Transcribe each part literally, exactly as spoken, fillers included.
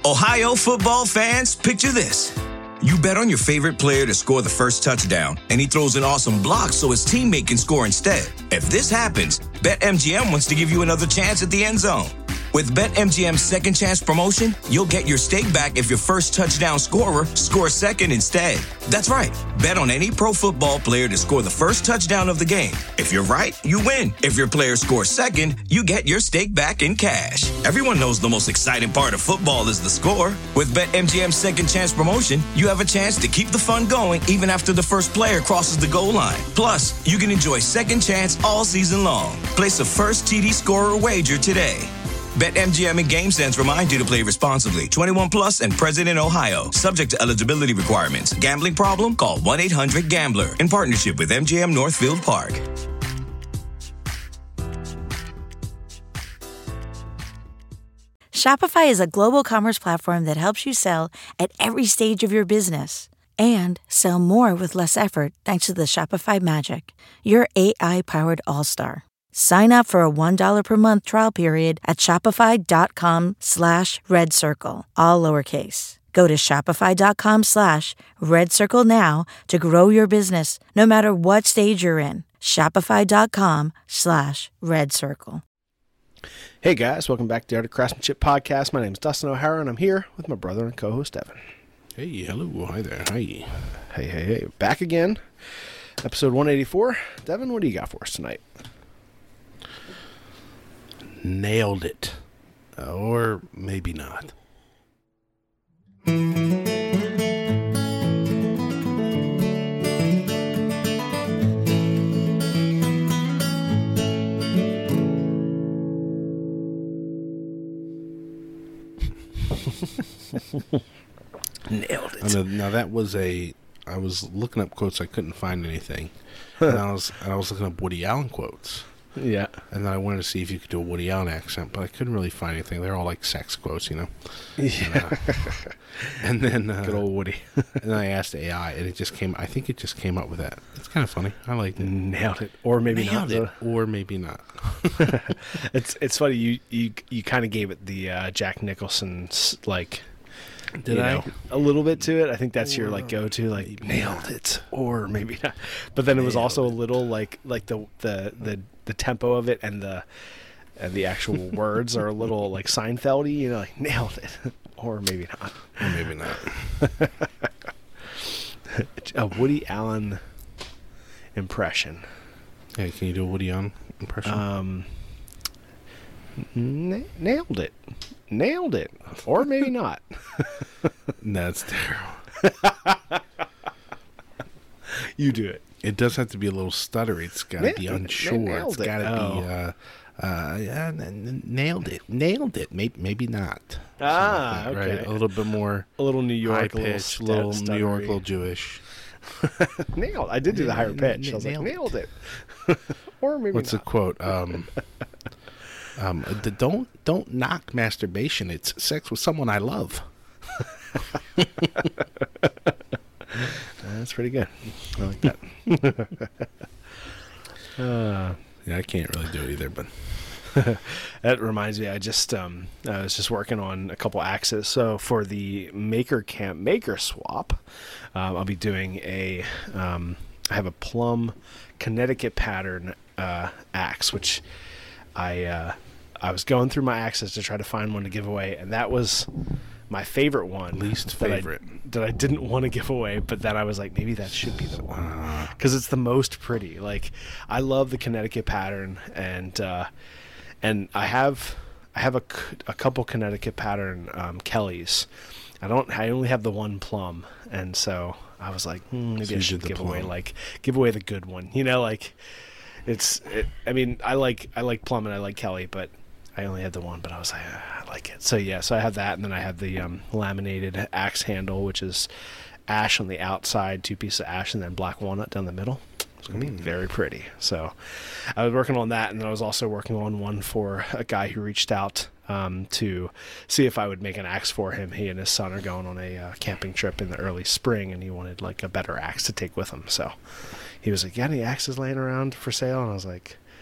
Ohio football fans, picture this. You bet on your favorite player to score the first touchdown, and he throws an awesome block so his teammate can score instead. If this happens, BetMGM wants to give you another chance at the end zone. With BetMGM's Second Chance promotion, you'll get your stake back if your first touchdown scorer scores second instead. That's right. Bet on any pro football player to score the first touchdown of the game. If you're right, you win. If your player scores second, you get your stake back in cash. Everyone knows the most exciting part of football is the score. With BetMGM's Second Chance promotion, you have a chance to keep the fun going even after the first player crosses the goal line. Plus, you can enjoy Second Chance all season long. Place a first T D scorer wager today. BetMGM and GameSense remind you to play responsibly. twenty-one plus and present in Ohio. Subject to eligibility requirements. Gambling problem? Call one eight hundred gambler. In partnership with M G M Northfield Park. Shopify is a global commerce platform that helps you sell at every stage of your business. And sell more with less effort thanks to the Shopify Magic, your A I-powered all-star. Sign up for a one dollar per month trial period at shopify.com slash red circle, all lowercase. Go to shopify.com slash red circle now to grow your business no matter what stage you're in. Shopify.com slash red circle. Hey guys, welcome back to the Art of Craftsmanship Podcast. My name is Dustin O'Hara and I'm here with my brother and co-host Evan. Hey, hello, hi there, hi. Hey, hey, hey, back again. Episode one eighty-four. Devin, what do you got for us tonight? Nailed it. Or maybe not. Nailed it. Now, now that was a... I was looking up quotes. I couldn't find anything. and I was and I was looking up Woody Allen quotes. Yeah. And then I wanted to see if you could do a Woody Allen accent, but I couldn't really find anything. They're all like sex quotes, you know? Yeah. And, uh, and then... Uh, Good old Woody. and then I asked A I, and it just came... I think it just came up with that. It's kind of funny. I liked it. Nailed it. Or maybe Nailed not. it. Or maybe not. it's it's funny. You you, you kind of gave it the uh, Jack Nicholson's, like... Did you I? know, a little bit to it. I think that's or your like go to, like nailed not. it, or maybe not. But then it was Nailed also it. a little like like the, the the the tempo of it and the and the actual words are a little like Seinfeldy. You know, like nailed it, or maybe not. Or maybe not. A Woody Allen impression. Hey, can you do a Woody Allen impression? Um, na- nailed it, nailed it, or maybe not. That's terrible. You do it. It does have to be a little stuttery. It's got to Na- be na- unsure. nailed It's it. got to Oh. be, uh, uh, yeah, n- n- nailed it. Nailed it. Maybe, maybe not. Ah, Something like that, okay. Right? A little bit more A little New high York, a little, pitch, a little st- New York, a stuttery. little Jewish. Nailed. I did do the higher pitch. I was like, Nailed it. nailed it. Or maybe What's the not. quote? Um, um, the, don't don't knock masturbation. It's sex with someone I love. That's pretty good. I like that. uh, Yeah, I can't really do it either, but that reminds me, I just um, I was just working on a couple axes. So for the Maker Camp Maker Swap, um, I'll be doing a. Um, I have a plum Connecticut pattern uh, axe, which I uh, I was going through my axes to try to find one to give away, and that was my favorite one. Least that I- favorite. that I didn't want to give away, but then I was like, maybe that should be the one because it's the most pretty. Like, I love the Connecticut pattern, and uh, and I have I have a, c- a couple Connecticut pattern um, Kellys. I don't. I only have the one plum, and so I was like, hmm, maybe So I you should did the give away plum. like give away the good one. You know, like it's. It, I mean, I like I like plum and I like Kelly, but I only had the one, but I was like, ah, I like it. So yeah, so I have that, and then I have the um, laminated axe handle, which is ash on the outside, two pieces of ash, and then black walnut down the middle. It's gonna be very pretty. So I was working on that, and then I was also working on one for a guy who reached out um, to see if I would make an axe for him. He and his son are going on a uh, camping trip in the early spring, and he wanted like a better axe to take with him. So he was like, "You got any axes laying around for sale?" And I was like,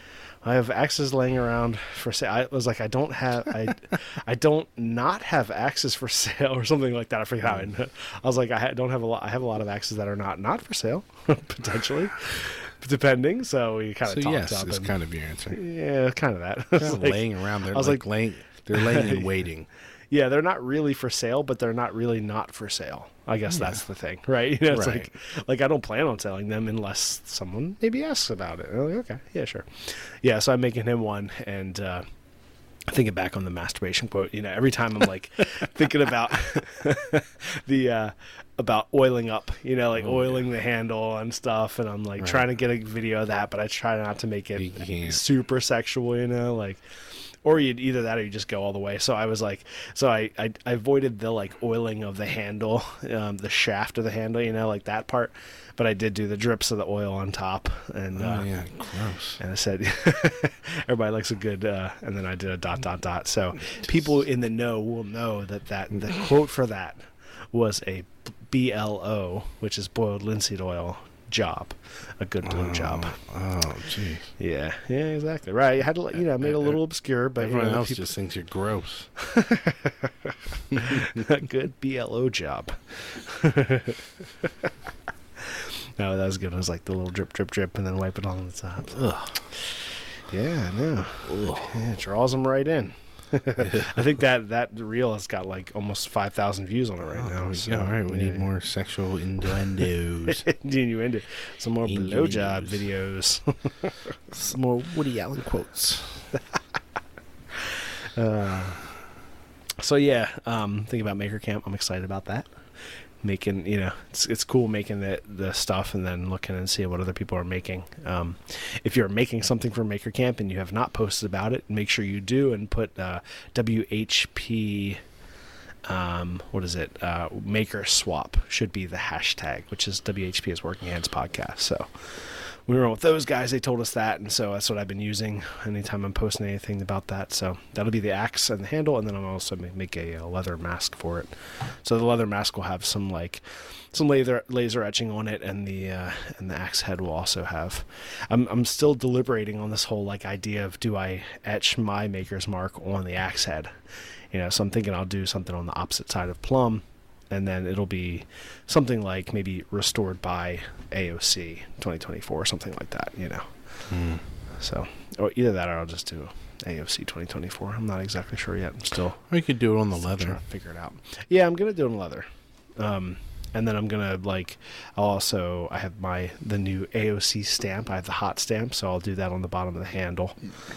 I have axes laying around for sale. I was like, I don't have, I, I don't not have axes for sale or something like that. I forget how I, I was like, I ha- don't have a lot. I have a lot of axes that are not not for sale, potentially, depending. So we kind of So talked yes, up. it's and, kind of your answer. yeah, kind of that. They're Like, laying around. They're I was like, like- laying. They're laying and waiting. yeah, they're not really for sale, but they're not really not for sale. I guess Yeah. that's the thing, right? You know, it's Right. like, like I don't plan on selling them unless someone maybe asks about it. I'm like, okay, yeah, sure. Yeah, so I'm making him one, and uh, thinking back on the masturbation quote, you know, every time I'm like thinking about the uh, about oiling up, you know, like Oh, oiling the handle and stuff, and I'm like Right. trying to get a video of that, but I try not to make You it can't. super sexual, you know, like. Or you'd either that or you just go all the way. So I was like, so I, I, I avoided the like oiling of the handle, um, the shaft of the handle, you know, like that part. But I did do the drips of the oil on top. And, Oh uh, yeah, gross. and I said, everybody likes a good, uh, and then I did a dot, dot, dot. So people in the know will know that, that the quote for that was a B L O, which is boiled linseed oil job, a good blow job. Oh, jeez. Yeah, yeah, exactly. Right. You had to, you know, made it a little obscure, but Everyone you know, else people- just thinks you're gross. a good B L O job. No, that was good. It was like the little drip, drip, drip, and then wipe it on the top. Ugh. Yeah, I know. Yeah, it draws them right in. I think that that reel has got like almost five thousand views on it right Oh, now. there we so, go. All right, we yeah. need more sexual innuendos. Innuendo. Some more Innuendos. blowjob videos. Some more Woody Allen quotes. Uh, so yeah, um, thinking about Maker Camp, I'm excited about that. Making, you know, it's it's cool making the the stuff and then looking and seeing what other people are making. Um, if you're making something for Maker Camp and you have not posted about it, make sure you do and put uh, W H P. Um, what is it? Uh, Maker Swap should be the hashtag, which is W H P is Working Hands Podcast. So we were on with those guys. They told us that, and so that's what I've been using anytime I'm posting anything about that. So that'll be the axe and the handle, and then I'll also make, make a, a leather mask for it. So the leather mask will have some like some laser laser etching on it, and the uh, and the axe head will also have. I'm I'm still deliberating on this whole like idea of do I etch my maker's mark on the axe head, you know? So I'm thinking I'll do something on the opposite side of Plum. And then it'll be something like maybe restored by A O C twenty twenty-four or something like that, you know. Mm. So, or either that or I'll just do A O C twenty twenty-four. I'm not exactly sure yet. I'm still Or you could do it on the still trying leather. to figure it out. Yeah, I'm gonna do it in leather. Um, and then I'm gonna like, I'll also I have my the new A O C stamp. I have the hot stamp, so I'll do that on the bottom of the handle.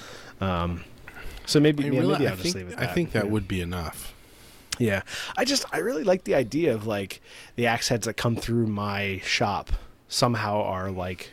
Um, so maybe I, yeah, really, maybe I I'll just think, leave it. I that, think that yeah. would be enough. Yeah, I just I really like the idea of like the axe heads that come through my shop somehow are like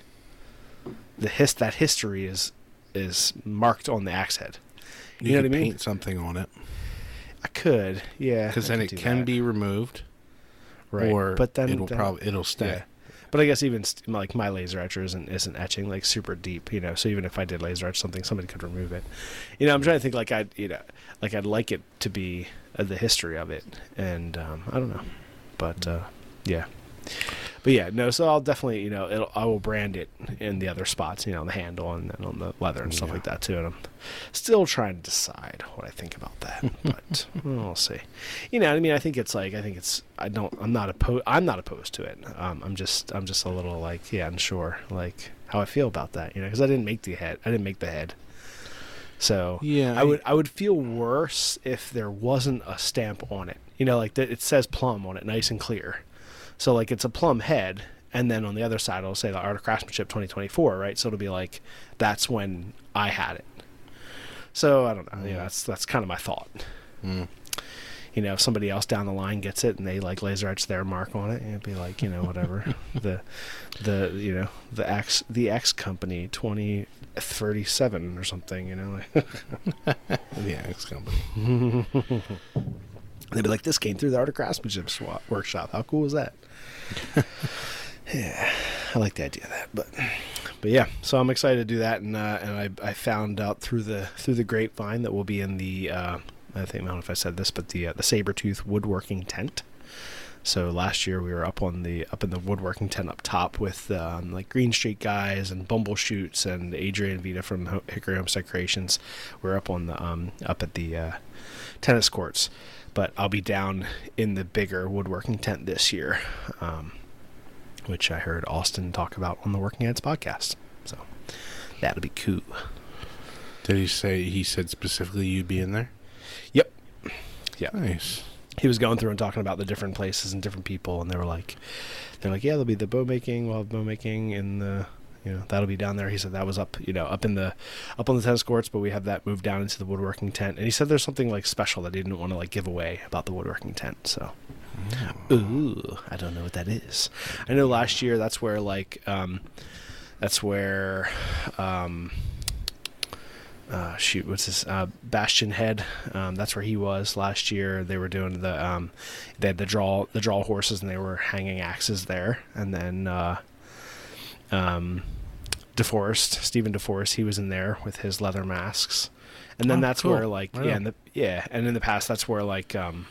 the his that history is is marked on the axe head. You, You, know could what I mean? paint something on it I could, yeah, because I then could it do can that. be removed, right, or but then it'll then- probably it'll stay. yeah. But I guess even st- like my laser etcher isn't isn't etching like super deep, you know. So even if I did laser etch something, somebody could remove it. You know, I'm trying to think like I'd you know like I'd like it to be uh, the history of it, and um, I don't know, but uh, yeah, but yeah, no. So I'll definitely you know it'll, I will brand it in the other spots, you know, on the handle and then on the leather and stuff Yeah. like that too. And I'm still trying to decide what I think about that, but we'll see. You know, I mean, I think it's like I think it's I don't I'm not opposed I'm not opposed to it. Um, I'm just I'm just a little like yeah unsure like how I feel about that, you know, because I didn't make the head I didn't make the head. So Yeah, I, I- would I would feel worse if there wasn't a stamp on it. You know, like the, it says Plum on it, nice and clear. So like it's a Plum head, and then on the other side it'll say the Art of Craftsmanship twenty twenty-four, right? So it'll be like that's when I had it. So I don't know. Yeah, that's that's kind of my thought. Mm. You know, if somebody else down the line gets it and they like laser etch their mark on it, it'd be like, you know, whatever. the the you know, the X the X company twenty thirty-seven or something, you know. Like The axe company. they'd be like, this came through the Art of Craftsmanship swap workshop. How cool is that? Yeah, I like the idea of that, but but yeah, so I'm excited to do that, and uh, and I I found out through the through the grapevine that we'll be in the uh, I think I don't know if I said this, but the uh, the Sabertooth woodworking tent. So last year we were up on the up in the woodworking tent up top with um, like Green Street guys and Bumbleshoots and Adrian Vita from Ho- Hickory Homestead Creations. We're up on the um, up at the uh, tennis courts, but I'll be down in the bigger woodworking tent this year, um, which I heard Austin talk about on the Working Heads podcast. So that'll be cool. Did he say, he said specifically you'd be in there? Yep. Yeah. Nice. He was going through and talking about the different places and different people, and they were like, they're like, yeah, there'll be the bow making, we'll have bow making in the, you know, that'll be down there. He said that was up, you know, up in the, up on the tennis courts, but we have that moved down into the woodworking tent. And he said there's something like special that he didn't want to like give away about the woodworking tent. So, oh. Ooh, I don't know what that is. I know last year that's where like, um, that's where, um, Uh, shoot, what's this? Uh, Bastion Head. Um, that's where he was last year. They were doing the, um, they had the draw, the draw horses, and they were hanging axes there. And then, uh, um, DeForest, Stephen DeForest, he was in there with his leather masks. And then oh, that's cool. where like, right yeah, on. in the, yeah, and in the past, that's where like, um,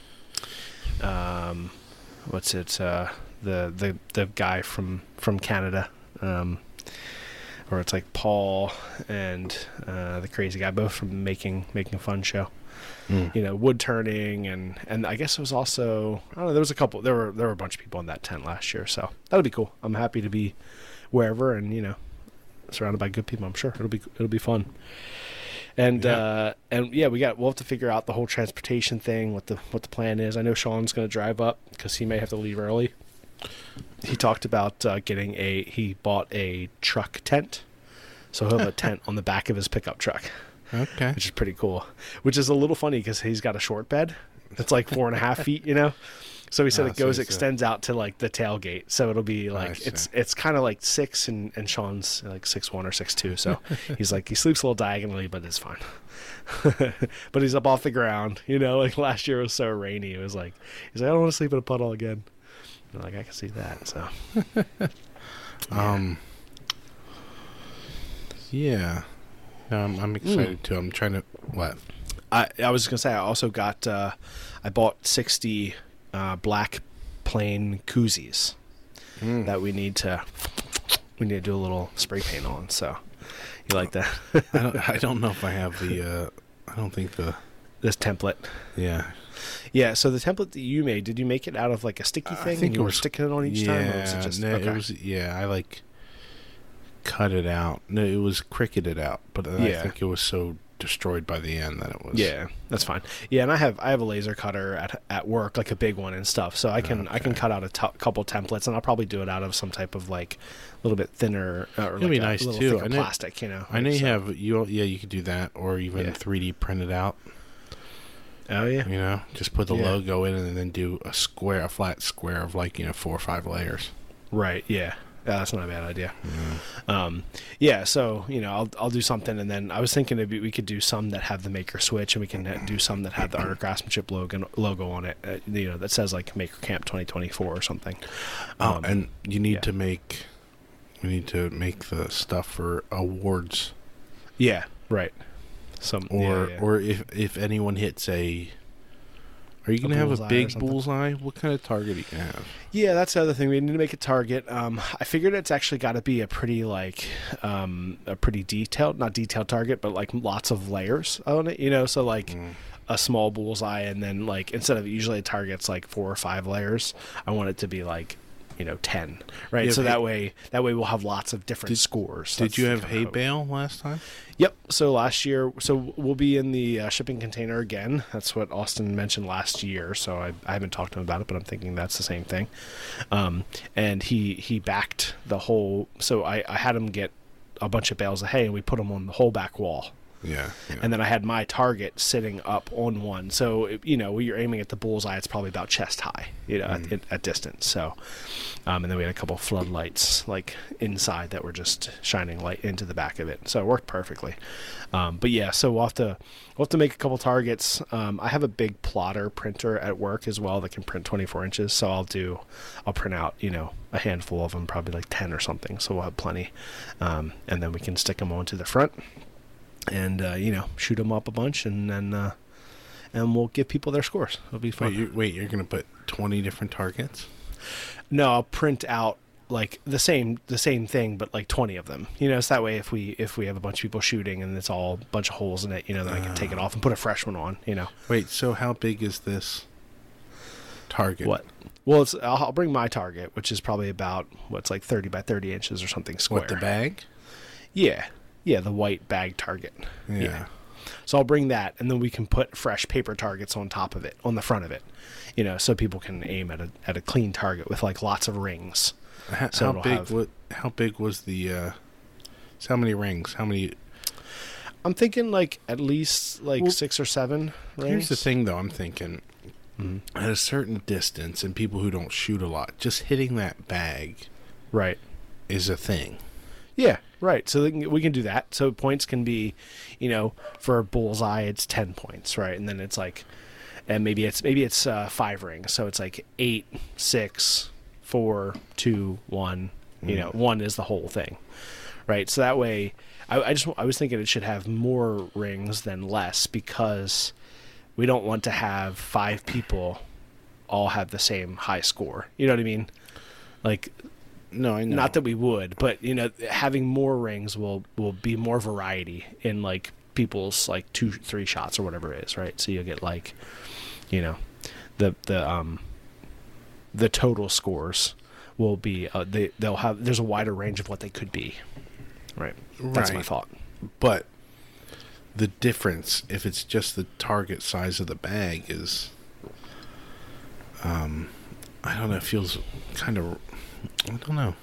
um, what's it? Uh, the the the guy from from Canada, um. Or it's like Paul and uh, the crazy guy, both from making making a fun show. Mm. You know, wood turning and and I guess it was also, I don't know, there was a couple, there were there were a bunch of people in that tent last year, so that'll be cool. I'm happy to be wherever and you know surrounded by good people. I'm sure it'll be it'll be fun. And yeah. uh, and yeah, we got we'll have to figure out the whole transportation thing, what the what the plan is. I know Sean's going to drive up because he may have to leave early. He talked about uh, getting a, he bought a truck tent. So he'll have a tent on the back of his pickup truck. Okay. Which is pretty cool. Which is a little funny because he's got a short bed. It's like four and a half feet, you know? So he said oh, it goes, so extends out to like the tailgate. So it'll be like, it's it's kind of like six and, and Sean's like six one or six two. So he's like, he sleeps a little diagonally, but it's fine. But he's up off the ground, you know? Like last year was so rainy. It was like, he's like, I don't want to sleep in a puddle again. I'm like, I can see that. So, yeah. um, yeah, um, I'm excited mm. too. I'm trying to what? I I was gonna say I also got uh, I bought sixty uh, black plain koozies mm. that we need to we need to do a little spray paint on. So, you like that? I don't. I don't know if I have the. Uh, I don't think the this template. Yeah. Yeah, so the template that you made, did you make it out of like a sticky thing? I think and you it were was sticking it on each yeah, time? Or was it just, no, okay. it was, yeah, I like cut it out. No, it was cricketed out, but yeah. I think it was so destroyed by the end that it was. Yeah, that's fine. Yeah, and I have I have a laser cutter at at work, like a big one and stuff, so I can okay. I can cut out a t- couple templates, and I'll probably do it out of some type of like a little bit thinner uh, or It'd like be a nice little too. thicker I know, plastic, you know. I know so. you have you yeah you could do that, or even yeah. three D print it out. Oh yeah, you know, just put the yeah. logo in and then do a square, a flat square of like you know four or five layers. Right. Yeah. Yeah, that's not a bad idea. Yeah. Um, yeah. So you know, I'll I'll do something, and then I was thinking maybe we could do some that have the Maker Switch, and we can do some that have the Art of Craftsmanship logo logo on it. Uh, you know, that says like Maker Camp twenty twenty-four or something. Oh, Um, and you need yeah. to make, we need to make the stuff for awards. Yeah. Right. Some or yeah, yeah. or if if anyone hits a, are you gonna have a big bullseye? What kind of target are you gonna have? Yeah, that's the other thing. We need to make a target. Um, I figured it's actually got to be a pretty like um, a pretty detailed, not detailed target, but like lots of layers on it. You know, so like mm. a small bullseye, and then like instead of usually a target's like four or five layers, I want it to be like, you know, ten, right? So hay- that way, that way we'll have lots of different did, scores. Did That's you have hay bale last time? Yep. So last year, so we'll be in the uh, shipping container again. That's what Austin mentioned last year. So I, I haven't talked to him about it, but I'm thinking that's the same thing. Um, and he he backed the whole. So I, I had him get a bunch of bales of hay, and we put them on the whole back wall. Yeah, yeah. And then I had my target sitting up on one. So, it, you know, when you're aiming at the bullseye, it's probably about chest high, you know, mm. at, at distance. So, um, and then we had a couple floodlights like inside that were just shining light into the back of it. So it worked perfectly. Um, but yeah, so we'll have to, we'll have to make a couple targets. Um, I have a big plotter printer at work as well that can print twenty-four inches. So I'll do, I'll print out, you know, a handful of them, probably like ten or something. So we'll have plenty. Um, and then we can stick them onto the front. And uh, you know, shoot them up a bunch, and then uh, and we'll give people their scores. It'll be fun. Wait, you, wait, you're going to put twenty different targets? No, I'll print out like the same the same thing, but like twenty of them. You know, so that way if we if we have a bunch of people shooting and it's all a bunch of holes in it, you know, then I can take it off and put a fresh one on. You know. Wait, so how big is this target? What? Well, it's I'll, I'll bring my target, which is probably about what's like thirty by thirty inches or something square. What, the bag? Yeah, yeah, the white bag target. Yeah. yeah. So I'll bring that, and then we can put fresh paper targets on top of it, on the front of it, you know, so people can aim at a at a clean target with like lots of rings. How, so how big? have, what? How big was the? Uh, so how many rings? How many? I'm thinking like at least like well, six or seven rings. Here's the thing, though. I'm thinking mm-hmm. at a certain distance, and people who don't shoot a lot, just hitting that bag, right, is a thing. Yeah, right. So they can, we can do that. So points can be, you know, for a bullseye, it's ten points, right? And then it's like, and maybe it's maybe it's uh, five rings. So it's like eight, six, four, two, one. You know, one is the whole thing, right? So that way, I, I just I was thinking it should have more rings than less because we don't want to have five people all have the same high score. You know what I mean? Like. No, I know. Not that we would, but you know, having more rings will will be more variety in like people's like two, three shots or whatever it is, right? So you'll get like, you know, the the um the total scores will be uh, they they'll have there's a wider range of what they could be, right? That's right. my thought. But the difference, if it's just the target size of the bag, is, um, I don't know, it feels kind of. I don't know.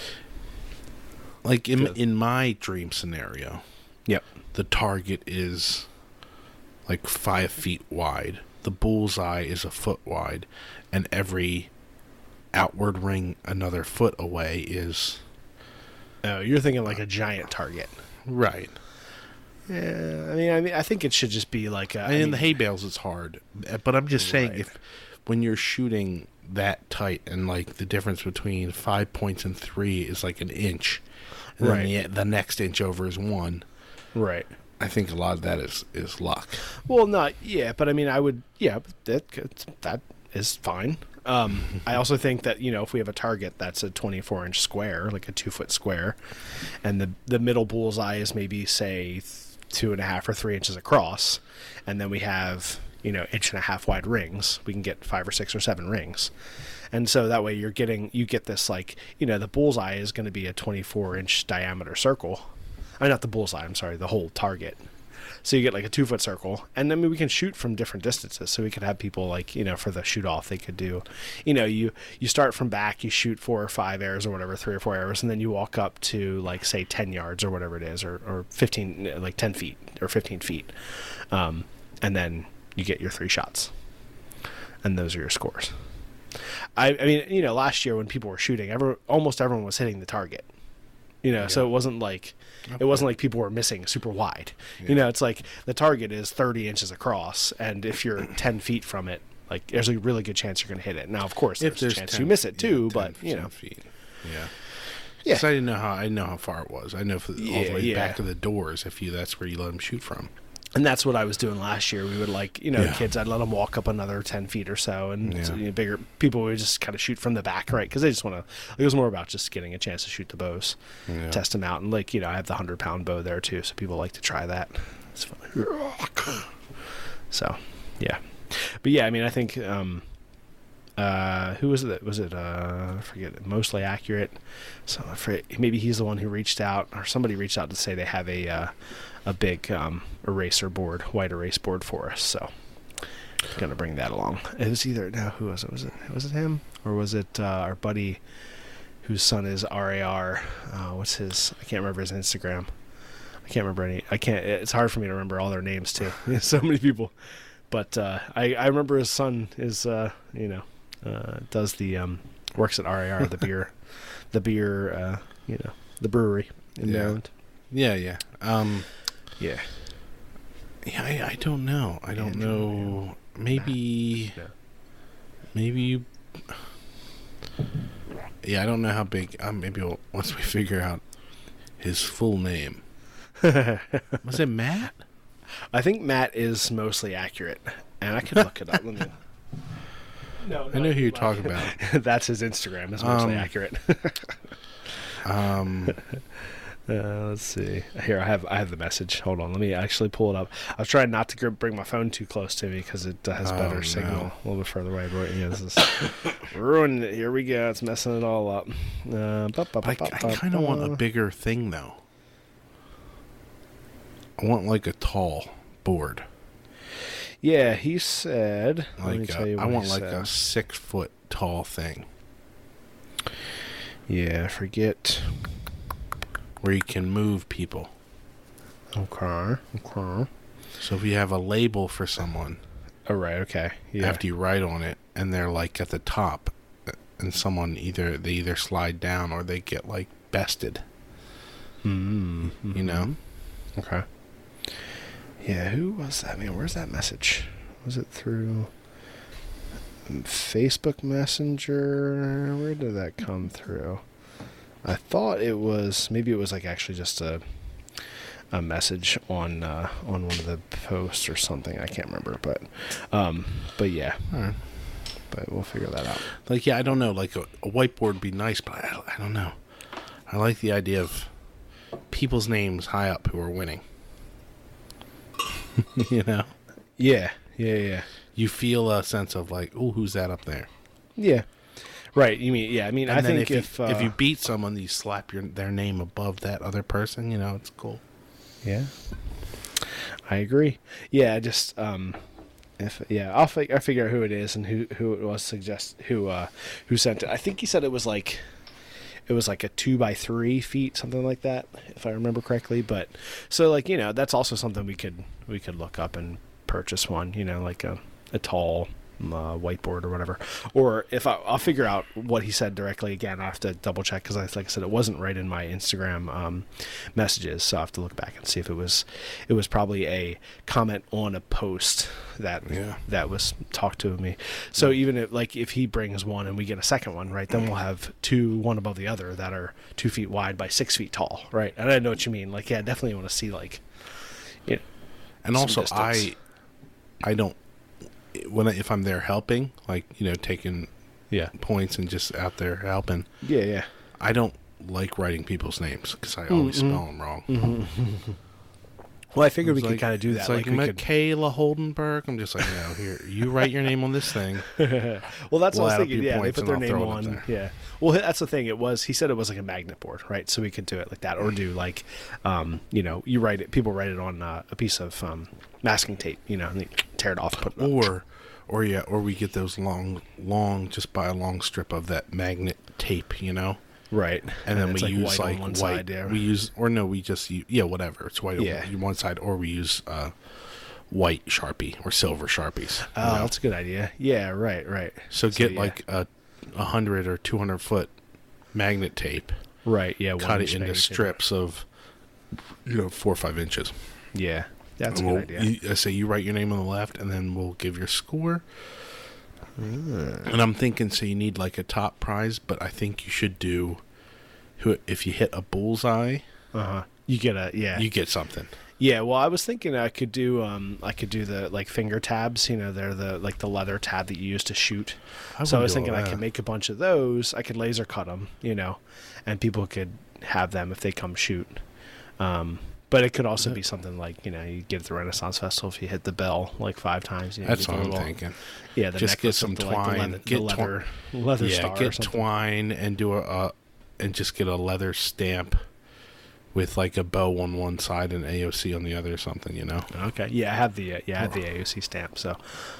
Like in in my dream scenario, yep, the target is like five feet wide. The bullseye is a foot wide, and every outward ring another foot away is. Oh, you're thinking like a giant target, right? Yeah, I mean, I mean, I think it should just be like. A, and I in mean, the hay bales, it's hard. But I'm just saying, right. if when you're shooting that tight and like the difference between five points and three is like an inch, and right. then the, the next inch over is one. Right. I think a lot of that is, is luck. Well, not yeah, but I mean, I would yeah, that that is fine. Um, I also think that you know if we have a target that's a twenty-four inch square, like a two foot square, and the the middle bullseye is maybe say two and a half or three inches across, and then we have you know inch and a half wide rings, we can get five or six or seven rings. And so that way you're getting you get this like you know the bullseye is going to be a twenty-four inch diameter circle. I mean, not the bullseye, I'm sorry, the whole target. So you get like a two foot circle, and then we can shoot from different distances. So we could have people like, you know, for the shoot off, they could do, you know, you, you start from back, you shoot four or five arrows or whatever, three or four arrows, and then you walk up to like, say ten yards or whatever it is, or, or fifteen, like ten feet or fifteen feet. Um, and then you get your three shots, and those are your scores. I, I mean, you know, last year when people were shooting, every, almost everyone was hitting the target. You know, yeah. So it wasn't like okay. it wasn't like people were missing super wide. Yeah. You know, it's like the target is thirty inches across, and if you're ten feet from it, like there's a really good chance you're going to hit it. Now, of course, if there's, there's a chance ten, you miss it too, yeah, but you know, feet. Yeah, yeah. So I didn't know how I didn't know how far it was. I know for, yeah, all the way yeah. back to the doors. If you that's where you let them shoot from. And that's what I was doing last year. We would like, you know, yeah. kids, I'd let them walk up another ten feet or so, and yeah. so, you know, bigger people would just kind of shoot from the back, right? Because they just want to, it was more about just getting a chance to shoot the bows, yeah. test them out. And like, you know, I have the one hundred pound bow there too, so people like to try that. It's fun. So, yeah. But yeah, I mean, I think, um, uh, who was it? Was it, uh, I forget, Mostly Accurate? So I forget, maybe he's the one who reached out, or somebody reached out to say they have a, uh, a big um, eraser board, white erase board for us. So I'm gonna bring that along. It was either now who was it? Was it was it him or was it uh, our buddy whose son is R A R? Uh, what's his? I can't remember his Instagram. I can't remember any. I can't. It's hard for me to remember all their names too. So many people. But uh, I I remember his son is uh, you know uh, does the um, works at R A R the beer the beer uh, you know the brewery in yeah. Maryland. Yeah, yeah. Um, Yeah. Yeah, I, I don't know. I don't Andrew, know. Yeah. Maybe. Yeah. Maybe you. Yeah, I don't know how big. Um, maybe we'll, once we figure out his full name. Was it Matt? I think Matt is Mostly Accurate. and I could look it up. Let me... No, no, I know who you're like, talking about. That's his Instagram. That's mostly Um, accurate. Um, uh, let's see. Here, I have I have the message. Hold on, let me actually pull it up. I was trying not to gr- bring my phone too close to me because it uh, has Oh, better no. signal a little bit further away. But yeah, this is ruining it. Here we go. It's messing it all up. Uh, ba- ba- I, ba- I ba- kind of want a ba. bigger thing though. I want like a tall board. Yeah, he said. let me Like tell a, you I what want he like said. a six foot tall thing Yeah, forget. where you can move people. Okay. Okay. So if you have a label for someone, Oh right. Okay. Yeah. after you write on it, and they're like at the top, and someone either they either slide down or they get like bested. Mm-hmm. You know. Okay. Yeah, who was that? Man, where's that message? Was it through Facebook Messenger? Where did that come through? I thought it was, maybe it was like actually just a a message on uh, on one of the posts or something. I can't remember, but um, but yeah. All right. But we'll figure that out. Like yeah, I don't know. Like a, a whiteboard would be nice, but I, I don't know. I like the idea of people's names high up who are winning. You know, Yeah, yeah, yeah, you feel a sense of like, oh, who's that up there? yeah. Right. You mean yeah? I mean, And I then think if if you, uh, if you beat someone, you slap your their name above that other person. You know, it's cool. yeah, I agree. Yeah, I just um, if yeah, I'll fig- I figure out who it is and who who it was suggest who uh who sent it. I think he said it was like it was like a two by three feet, something like that, if I remember correctly. But so like you know that's also something we could we could look up and purchase one. You know, like a a tall uh, whiteboard or whatever. Or if I, I'll figure out what he said directly again. I have to double check because, like I said, it wasn't right in my Instagram um, messages, so I have to look back and see if it was. It was probably a comment on a post that Yeah. that was talked to me. So even if like if he brings one and we get a second one, right, then we'll have two, one above the other that are two feet wide by six feet tall, right? And I know what you mean. Like, yeah, I definitely want to see like, you know, And some also, I distance. I don't when I, if I'm there helping, like you know, taking yeah, points and just out there helping. yeah, yeah. I don't like writing people's names because I always Mm-hmm. spell them wrong. Well, I figured we It's could like- kind of do that. It's Like, like, we could. Michaela Holdenberg. I'm just like, no, here, you write your name on this thing. Well, that's We'll what I was add up thinking. your Yeah, they points put and their I'll name throw it up on. there. Yeah. Well, that's the thing. It was. He said it was like a magnet board, right? So we could do it like that, or do like, um, you know, you write it. People write it on uh, a piece of um, masking tape, you know, and they tear it off, put it up. Or, or yeah, or we get those long, long, just buy a long strip of that magnet tape, you know, Right, and then it's we use white like on one white. side. Yeah. We use, or no, we just use, yeah, whatever. It's white Yeah. on one side, or we use uh, white Sharpie or silver Sharpies. you Oh, know? that's a good idea. Yeah. Right. Right. So get yeah. like a, a hundred or two hundred foot magnet tape, Right. Yeah. cut one it inch into magnet tape. strips of, you know, four or five inches. Yeah. That's a And good we'll, idea. You, I say you write your name on the left, and then we'll give your score. And I'm thinking, so you need like a top prize, but I think you should do, who if you hit a bullseye, Uh huh. You get a yeah. you get something. Yeah, well, I was thinking I could do um I could do the like finger tabs, you know, they're the like the leather tab that you use to shoot. I so I wouldn't was do thinking all I that. could make a bunch of those. I could laser cut them, you know, and people could have them if they come shoot. Um, but it could also be something like, you know, you get at the Renaissance Festival if you hit the bell like five times. You know, That's you get what the I'm little- thinking. Yeah, the Just get necklace some with the, like, the twine. leather, Get the leather, leather yeah, star or get something. twine and do a uh, and just get a leather stamp with like a bow on one side and A O C on the other or something, you know. Okay, yeah, I have the uh, yeah, I have the A O C stamp. So,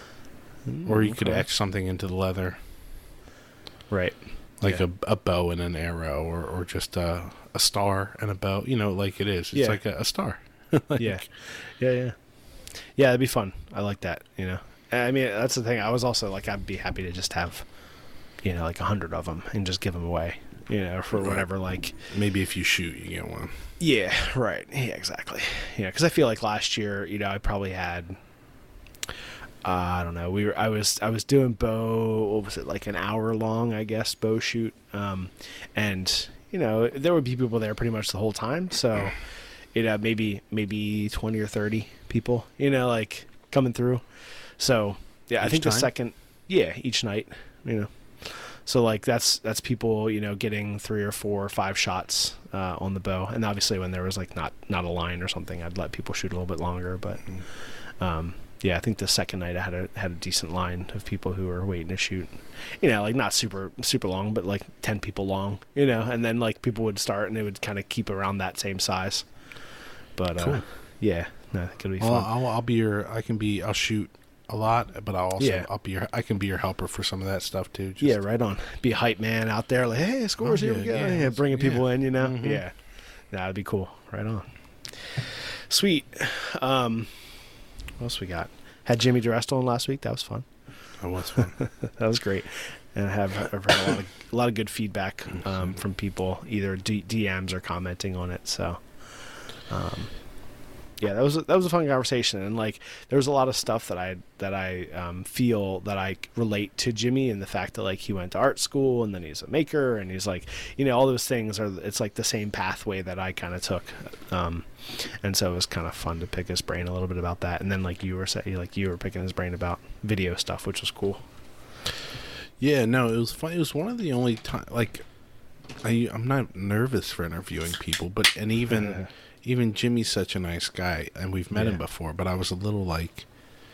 Or you could Okay. etch something into the leather, right, like Yeah. a, a bow and an arrow, or, or just a, a star and a bow. You know, like it is. It's Yeah. like a, a star. Like, yeah, yeah, yeah, yeah. It'd be fun. I like that. You know, I mean, that's the thing. I was also like, I'd be happy to just have, you know, like a hundred of them and just give them away. You know, for Right. whatever. Like, Maybe if you shoot, you get one. yeah, right. Yeah, exactly. Yeah, because I feel like last year, you know, I probably had. Uh, I don't know. We were. I was. I was doing bow. What was it? Like an hour long, I guess, bow shoot. Um, and you know, there would be people there pretty much the whole time. So, you know, maybe maybe twenty or thirty people. You know, like coming through. So yeah, I Each think the time? second, yeah, each night, you know. So like that's that's people, you know, getting three or four or five shots uh, on the bow, and obviously when there was like not not a line or something, I'd let people shoot a little bit longer. But um, yeah, I think the second night I had a had a decent line of people who were waiting to shoot, you know, like not super super long, but like ten people long, you know, and then like people would start and they would kind of keep around that same size. But uh, Cool. yeah, no, it could be Well, fun. I'll, I'll be your. I can be. I'll shoot a lot, but I'll also. Yeah. I'll be your. I can be your helper for some of that stuff too. Just, Yeah, right on. Be a hype man out there, like, hey, scores, Oh, here yeah, we go. yeah, Yeah, bringing yeah. people in, you know? Mhm. Yeah. That'd be cool. Right on. Sweet. Um, what else we got? Had Jimmy DeResto on last week. That was fun. That was fun. That was great. And I have I've heard a lot of, a lot of good feedback um, from people, either D- DMs or commenting on it. So, um, yeah, that was a, that was a fun conversation, and like there was a lot of stuff that I that I um, feel that I relate to Jimmy, and the fact that like he went to art school and then he's a maker, and he's like, you know, all those things are it's like the same pathway that I kind of took, um, and so it was kind of fun to pick his brain a little bit about that, and then like you were saying, like you were picking his brain about video stuff, which was cool. Yeah, no, it was fun. It was one of the only time, like, I, I'm not nervous for interviewing people, but, and even, even Jimmy's such a nice guy, and we've met Yeah. him before, but I was a little like,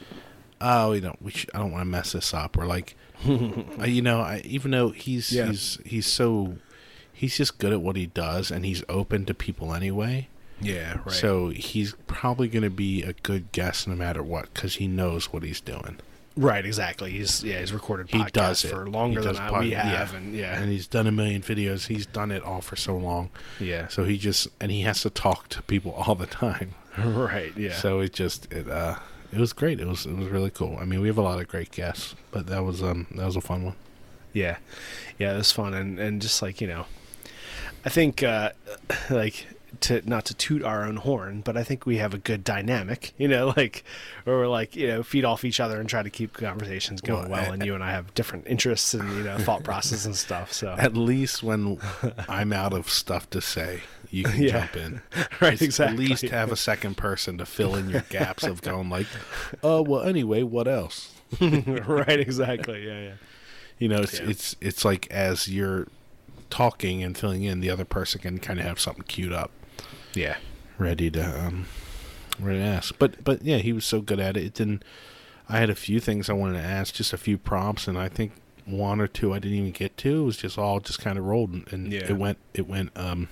oh, you know, we should, I don't want to mess this up, or like, I, you know, I, even though he's, Yeah. he's, he's so, he's just good at what he does, and he's open to people anyway. Yeah, right. So he's probably going to be a good guest no matter what, because he knows what he's doing. Right, exactly. He's yeah, he's recorded He podcasts does it. for longer He than does I, pod- we yeah. have, and yeah, And he's done a million videos. He's done it all for so long. yeah, So he just, and he has to talk to people all the time. right, yeah. So it just, it, uh, it was great. It was, it was really cool. I mean, we have a lot of great guests, but that was, um, that was a fun one. Yeah, yeah, it was fun, and and just like you know, I think uh, like to not to toot our own horn, but I think we have a good dynamic, you know, like where we're like you know feed off each other and try to keep conversations going Well, well, I- and you and I have different interests and you know thought process and stuff. So At least when I'm out of stuff to say, you can Yeah. jump in. right, It's exactly. At least have a second person to fill in your gaps of going like, oh, well, anyway, what else? right, exactly. Yeah, yeah. You know, it's, Yeah. it's, it's like as you're talking and filling in, the other person can kind of have something queued up. Yeah. ready to um ready to ask. But but yeah, he was so good at it. It didn't I had a few things I wanted to ask, just a few prompts, and I think one or two I didn't even get to. It was just all just kind of rolled and, and Yeah. it went it went um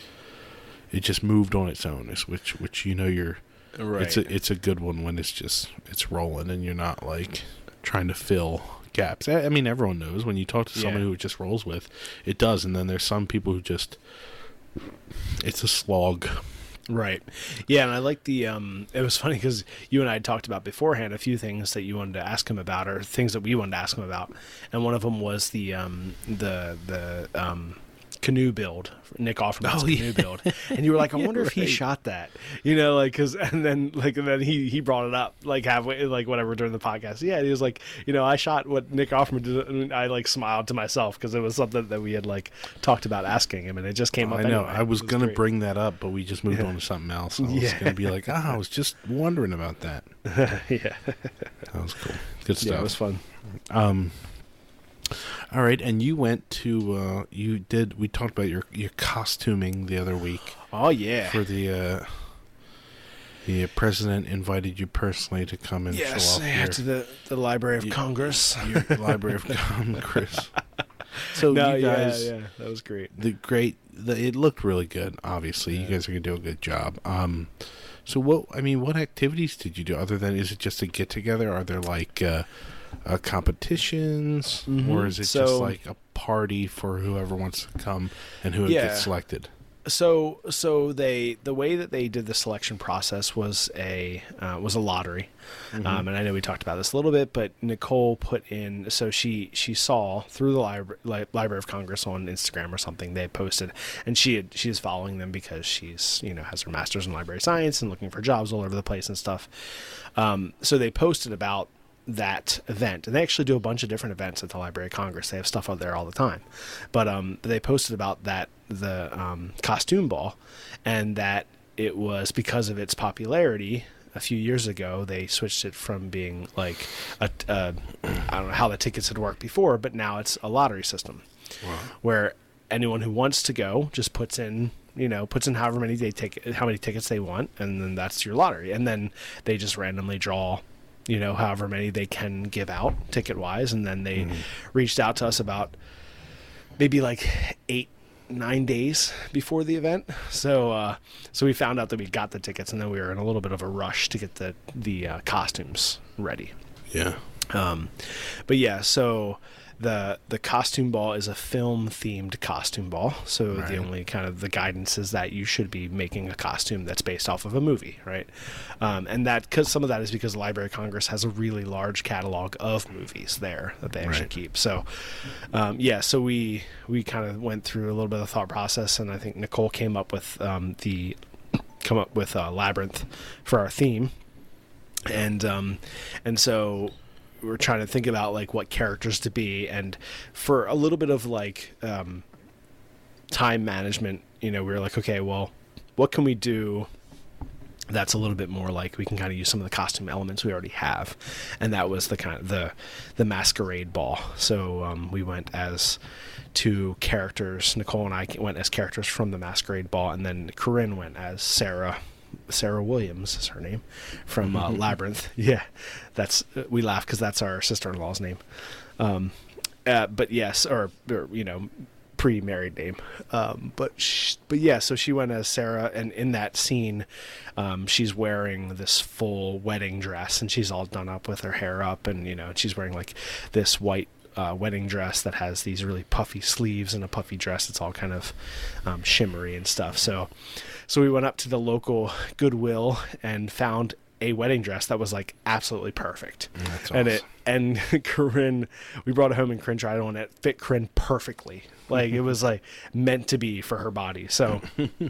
it just moved on its own, is which which you know you're Right. it's a it's a good one when it's just it's rolling and you're not like trying to fill gaps. I, I mean everyone knows when you talk to someone Yeah. who it just rolls with, it does, and then there's some people who just it's a slog. Right. Yeah, and I like the um it was funny because you and I had talked about beforehand a few things that you wanted to ask him about, or things that we wanted to ask him about. And one of them was the um the the um canoe build, Nick Offerman's Oh, canoe yeah. build. And you were like, I Yeah, wonder if he right. shot that. You know, like cuz and then like and then he he brought it up like halfway like whatever during the podcast. Yeah, and he was like, you know, I shot what Nick Offerman did, and I like smiled to myself because it was something that we had like talked about asking him, and it just came up I know. anyway. I was It gonna great. bring that up, but we just moved Yeah. on to something else. I was Yeah. gonna be like, ah, I was just wondering about that. yeah. That was cool. Good stuff. Yeah, it was fun. Um. All right, and you went to uh, you did. We talked about your your costuming the other week Oh yeah. for the uh, the president invited you personally to come and Yes, show off I your, had to the, the Library of you- Congress. your Library of Congress. So no, you guys, yeah, yeah, that was great. the great, the, it looked really good. Obviously, you guys are gonna do a good job. Um, so what? I mean, what activities did you do other than is it just a get together? Are there like uh, uh, competitions, Mhm. or is it So- just like a party for whoever wants to come and who Yeah. gets selected? So, so they the way that they did the selection process was a uh, was a lottery, um, and I know we talked about this a little bit, but Nicole put in so she she saw through the Libra- Li- Library of Congress on Instagram or something they posted, and she had, she is following them because she's you know has her master's in library science and looking for jobs all over the place and stuff. Um, so they posted about that event, and they actually do a bunch of different events at the Library of Congress. They have stuff out there all the time, but um, they posted about that the um, costume ball, and that it was because of its popularity a few years ago, they switched it from being like a, uh, I don't know how the tickets had worked before, but now it's a lottery system. Wow. Where anyone who wants to go just puts in, you know, puts in however many they take, how many tickets they want, and then that's your lottery. And then they just randomly draw, you know, however many they can give out ticket wise. And then they mm-hmm. reached out to us about maybe like eight, nine days before the event. So, uh, so we found out that we got the tickets, and then we were in a little bit of a rush to get the, the uh, costumes ready. Yeah. Um, but yeah, so the the costume ball is a film themed costume ball. So right. the only kind of the guidance is that you should be making a costume that's based off of a movie, right? Um, and that, because some of that is because the Library of Congress has a really large catalog of movies there that they actually right. keep. So um, yeah, so we we kind of went through a little bit of the thought process, and I think Nicole came up with um, the come up with uh, Labyrinth for our theme, and um, and so. We're trying to think about like what characters to be, and for a little bit of like um, time management, you know, we were like, okay, well, what can we do that's a little bit more like we can kind of use some of the costume elements we already have, and that was the kind of the the masquerade ball. So um, we went as two characters. Nicole and I went as characters from the masquerade ball, and then Corinne went as Sarah. Sarah Williams is her name from uh, Labyrinth. Yeah, that's uh, we laugh because that's our sister-in-law's name. Um, uh, but yes, or, or you know, pre-married name. Um, but sh- but yeah, so she went as Sarah, and in that scene, um, she's wearing this full wedding dress, and she's all done up with her hair up, and you know, she's wearing like this white. Uh, wedding dress that has these really puffy sleeves and a puffy dress. It's all kind of um, shimmery and stuff. So, so we went up to the local Goodwill and found a wedding dress that was like absolutely perfect. That's and awesome. it and Corinne, we brought it home and Corinne tried it on. It fit Corinne perfectly. Like it was like meant to be for her body. So.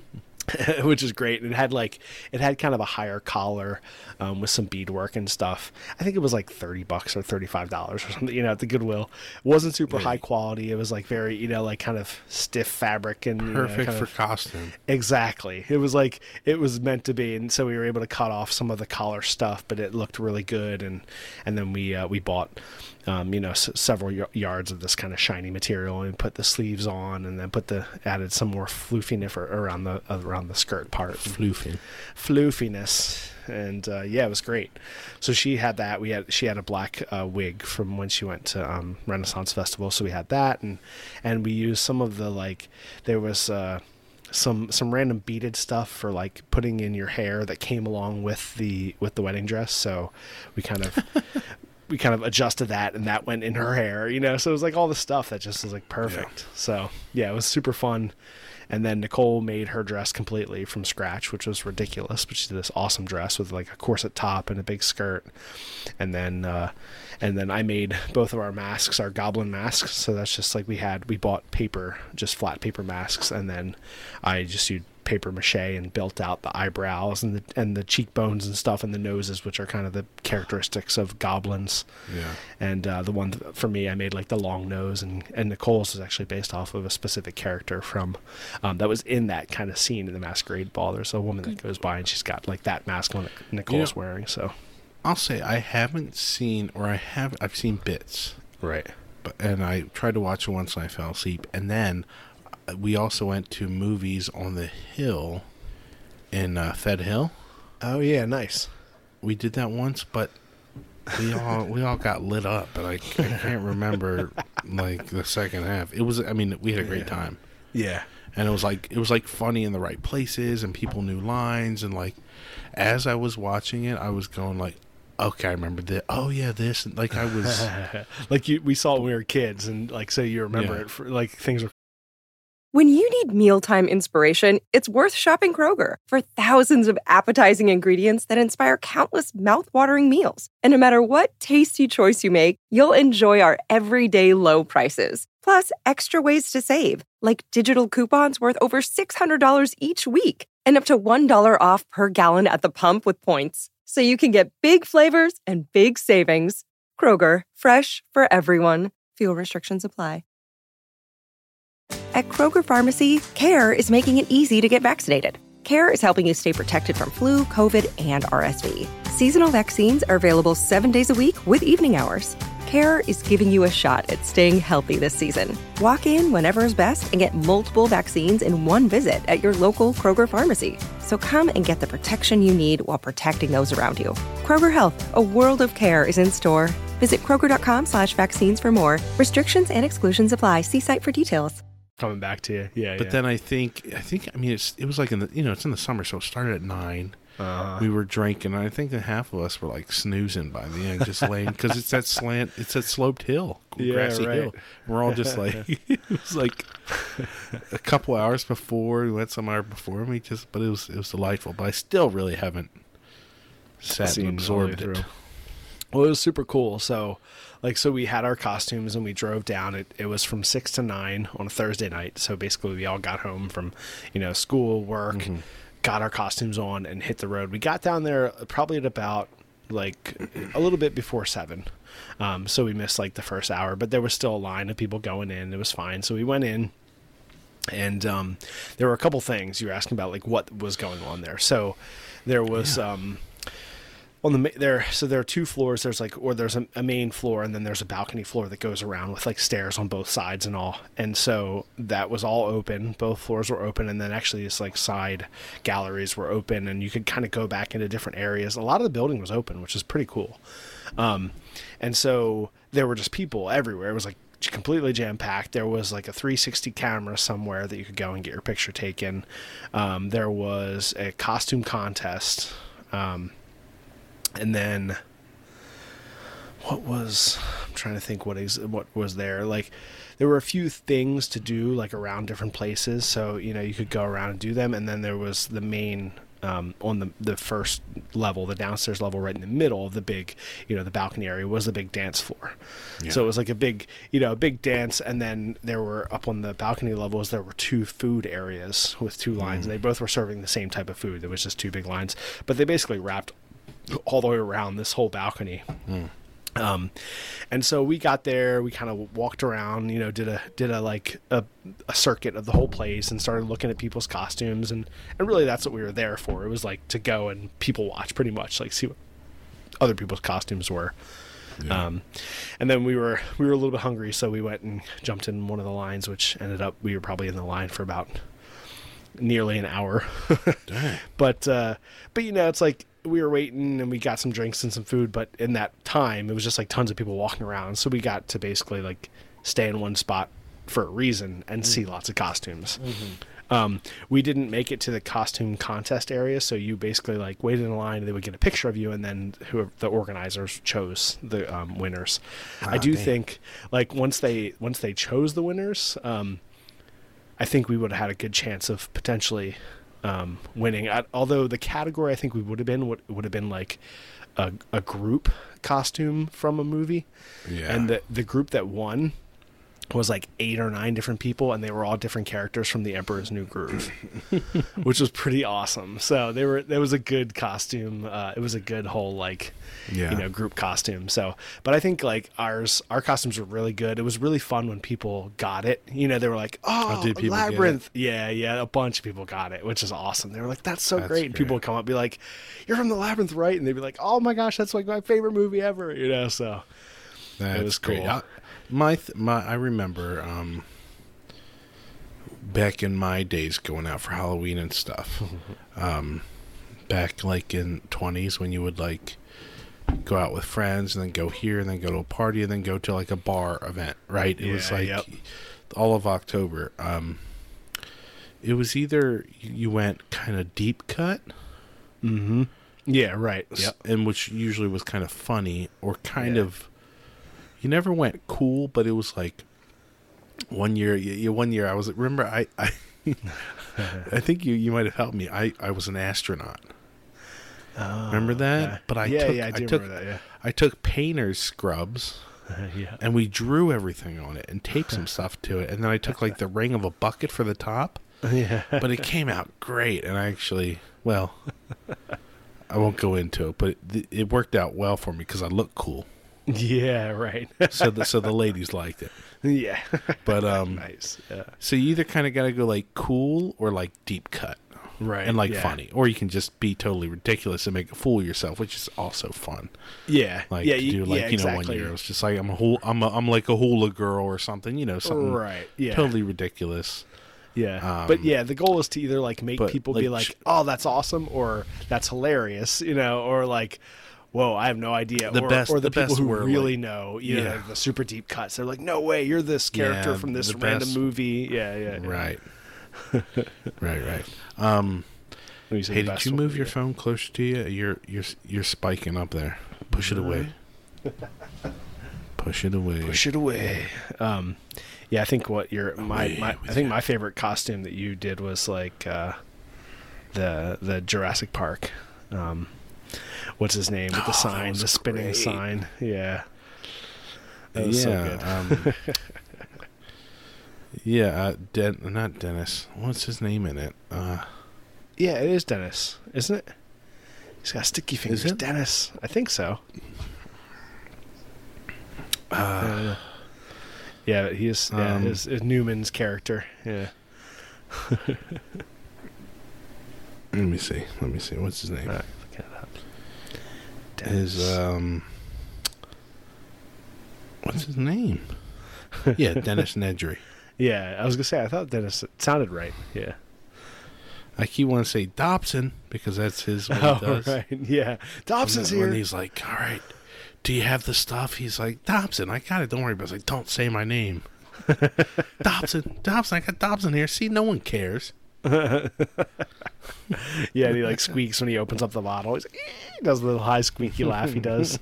Which is great. It had like it had kind of a higher collar um, with some beadwork and stuff. I think it was like thirty bucks or thirty-five dollars or something, you know, at the Goodwill. It wasn't super really? high quality. It was like very, you know, like kind of stiff fabric and perfect you know, for of, costume. Exactly. It was like it was meant to be, and so we were able to cut off some of the collar stuff, but it looked really good. And and then we uh, we bought. Um, you know, s- several y- yards of this kind of shiny material, and put the sleeves on, and then put the added some more floofiness around the uh, around the skirt part. Floofy, floofiness, and uh, yeah, it was great. So she had that. We had she had a black uh, wig from when she went to um, Renaissance Festival, so we had that, and and we used some of the like there was. Uh, some some random beaded stuff for like putting in your hair that came along with the with the wedding dress. So we kind of. we kind of adjusted that, and that went in her hair, you know, so it was like all the stuff that just was like perfect. Yeah. So yeah, it was super fun. And then Nicole made her dress completely from scratch, which was ridiculous, but she did this awesome dress with like a corset top and a big skirt. And then, uh, and then I made both of our masks, our goblin masks. So that's just like we had, we bought paper, just flat paper masks. And then I just used paper mache and built out the eyebrows and the and the cheekbones and stuff and the noses, which are kind of the characteristics of goblins. Yeah. And uh, the one th- for me, I made like the long nose, and and Nicole's is actually based off of a specific character from um, that was in that kind of scene in the Masquerade Ball. There's a woman that goes by and she's got like that mask on that Nicole's you know, wearing. So I'll say I haven't seen, or I have I've seen bits, right? But and I tried to watch it once and I fell asleep, and then. We also went to movies on the hill in uh, Fed Hill. Oh yeah, nice. We did that once, but we all we all got lit up, but I, I can't remember like the second half. It was, I mean, we had a great yeah. time. Yeah, and it was like it was like funny in the right places, and people knew lines, and like as I was watching it, I was going like, okay, I remember this. Oh yeah, this. And, like I was like you. We saw it when we were kids, and like so you remember yeah. it. For, like things were. When you need mealtime inspiration, it's worth shopping Kroger for thousands of appetizing ingredients that inspire countless mouth-watering meals. And no matter what tasty choice you make, you'll enjoy our everyday low prices. Plus, extra ways to save, like digital coupons worth over six hundred dollars each week and up to one dollar off per gallon at the pump with points. So you can get big flavors and big savings. Kroger, fresh for everyone. Fuel restrictions apply. At Kroger Pharmacy, CARE is making it easy to get vaccinated. CARE is helping you stay protected from flu, COVID, and R S V. Seasonal vaccines are available seven days a week with evening hours. CARE is giving you a shot at staying healthy this season. Walk in whenever is best and get multiple vaccines in one visit at your local Kroger pharmacy. So come and get the protection you need while protecting those around you. Kroger Health, a world of care, is in store. Visit Kroger.com slash vaccines for more. Restrictions and exclusions apply. See site for details. Coming back to you. Yeah. But yeah. then I think, I think, I mean, it's, it was like in the, you know, it's in the summer, so it started at nine. Uh-huh. We were drinking, and I think that half of us were like snoozing by the end, just laying, because it's that slant, it's that sloped hill, yeah, grassy right. hill. We're all just like, it was like a couple hours before, we went somewhere before, and we just, but it was, it was delightful. But I still really haven't sat Seen and absorbed all the way it. Well, it was super cool. So, like, so we had our costumes and we drove down. It it was from six to nine on a Thursday night. So basically, we all got home from, you know, school, work, mm-hmm. got our costumes on, and hit the road. We got down there probably at about like a little bit before seven. Um, so we missed like the first hour, but there was still a line of people going in. It was fine. So we went in, and um, there were a couple things you were asking about, like what was going on there. So there was. Yeah. Um, On the there, so there are two floors. There's like, or there's a, a main floor, and then there's a balcony floor that goes around with like stairs on both sides and all. And so that was all open. Both floors were open, and then actually this like side galleries were open, and you could kind of go back into different areas. A lot of the building was open, which is pretty cool. Um, and so there were just people everywhere. It was like completely jam packed. There was like a three sixty camera somewhere that you could go and get your picture taken. Um, there was a costume contest. Um, And then what was, I'm trying to think what is, what was there. Like there were a few things to do like around different places. So, you know, you could go around and do them. And then there was the main, um, on the, the first level, the downstairs level, right in the middle of the big, you know, the balcony area was the big dance floor. Yeah. So it was like a big, you know, a big dance. And then there were up on the balcony levels, there were two food areas with two lines. Mm. They both were serving the same type of food. There was just two big lines, but they basically wrapped all the way around this whole balcony. Mm. Um, and so we got there, we kind of walked around, you know, did a, did a, like a, a circuit of the whole place and started looking at people's costumes. And, and really that's what we were there for. It was like to go and people watch pretty much, like see what other people's costumes were. Yeah. Um, and then we were, we were a little bit hungry. So we went and jumped in one of the lines, which ended up, we were probably in the line for about nearly an hour. Dang. But, uh, but you know, it's like, we were waiting and we got some drinks and some food, but in that time it was just like tons of people walking around. So we got to basically like stay in one spot for a reason and mm-hmm. see lots of costumes. Mm-hmm. Um, we didn't make it to the costume contest area. So you basically like waited in line and they would get a picture of you. And then whoever the organizers chose the um, winners. Oh, I do damn. think like once they, once they chose the winners, um, I think we would have had a good chance of potentially Um, winning. I, although the category I think we would have been would, would have been like a, a group costume from a movie. Yeah. And the the group that won was like eight or nine different people, and they were all different characters from The Emperor's New Groove, which was pretty awesome. So they were, there was a good costume. Uh, it was a good whole like, yeah. you know, group costume. So, but I think like ours, our costumes were really good. It was really fun when people got it. You know, they were like, "Oh, oh Labyrinth!" Yeah, yeah. A bunch of people got it, which is awesome. They were like, "That's so that's great!" And people would come up and be like, "You're from the Labyrinth, right?" And they'd be like, "Oh my gosh, that's like my favorite movie ever!" You know, so that's it was cool. Great. I, my th- my, I remember um, back in my days going out for Halloween and stuff. um, back like in twenties when you would like go out with friends and then go here and then go to a party and then go to like a bar event, right? It yeah, was like yep. all of October. Um, it was either you went kind of deep cut. Mm-hmm. Yeah, right. Yep. And which usually was kind of funny or kind yeah. of, you never went cool, but it was like one year, you, one year I was, remember I, I, I think you, you might have helped me. I, I was an astronaut. Oh, remember that? Yeah. But I yeah, took, yeah, I, I do took, remember that, yeah. I took painter's scrubs uh, yeah. and we drew everything on it and taped some stuff to it. And then I took like the ring of a bucket for the top, yeah. but it came out great. And I actually, well, I won't go into it, but it, it worked out well for me because I looked cool. Yeah, right. so the so the ladies liked it. Yeah. But um nice. Yeah. So you either kind of got to go like cool or like deep cut. Right, and like yeah. funny, or you can just be totally ridiculous and make a fool of yourself, which is also fun. Yeah, Like yeah, to you- do like yeah, you know exactly. one year it was just like I'm a hula, I'm a, I'm like a hula girl or something, you know, something Right, yeah. totally ridiculous. Yeah, Um, but yeah, the goal is to either like make but, people be like, like, sh- "Oh, that's awesome," or "That's hilarious," you know, or like, "Whoa, I have no idea." The or, best- or the, the people best who were, really like- know, you know, Yeah. the super deep cuts. They're like, "No way, you're this character Yeah, from this the random best- movie." Yeah, yeah, yeah. Right. right, right. Um, Let me see hey, the did best you one. move your phone closer to you? You're you're you're spiking up there. Push it away. Push it away. Push it away. Um, yeah, I think what your my, Away my with I think you. my favorite costume that you did was like uh, the the Jurassic Park. Um, what's his name with the Oh, that sign, was the spinning great. sign? Yeah, that was yeah. so good. um, yeah. Uh, Den- not Dennis. What's his name in it? Uh, Yeah, it is Dennis, isn't it? He's got sticky fingers. it? Dennis, I think so. Uh, yeah, he is. Yeah, um, is, is Newman's character. Yeah. let me see. Let me see. What's his name? All right, look it up. His Dennis. um. What's his name? Yeah, Dennis Nedry. Yeah, I was gonna say I thought Dennis it sounded right. Yeah. I keep wanting to say Dobson because that's his what he Oh does. right. Yeah. Dobson's And then here. when he's like, "All right, do you have the stuff?" He's like, "Dobson, I got it. Don't worry about it." I was like, "Don't say my name." Dobson, Dobson, I got Dobson here. See, no one cares. Yeah, and he like squeaks when he opens up the bottle. He's like, "Eh," he does the little high squeaky laugh he does.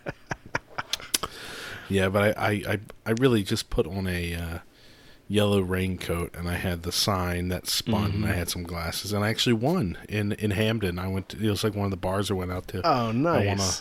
Yeah, but I, I, I, I really just put on a uh, yellow raincoat, and I had the sign that spun, and I had some glasses, and I actually won in, in Hamden. I went. To, it was like one of the bars I went out to. Oh, I won a, nice.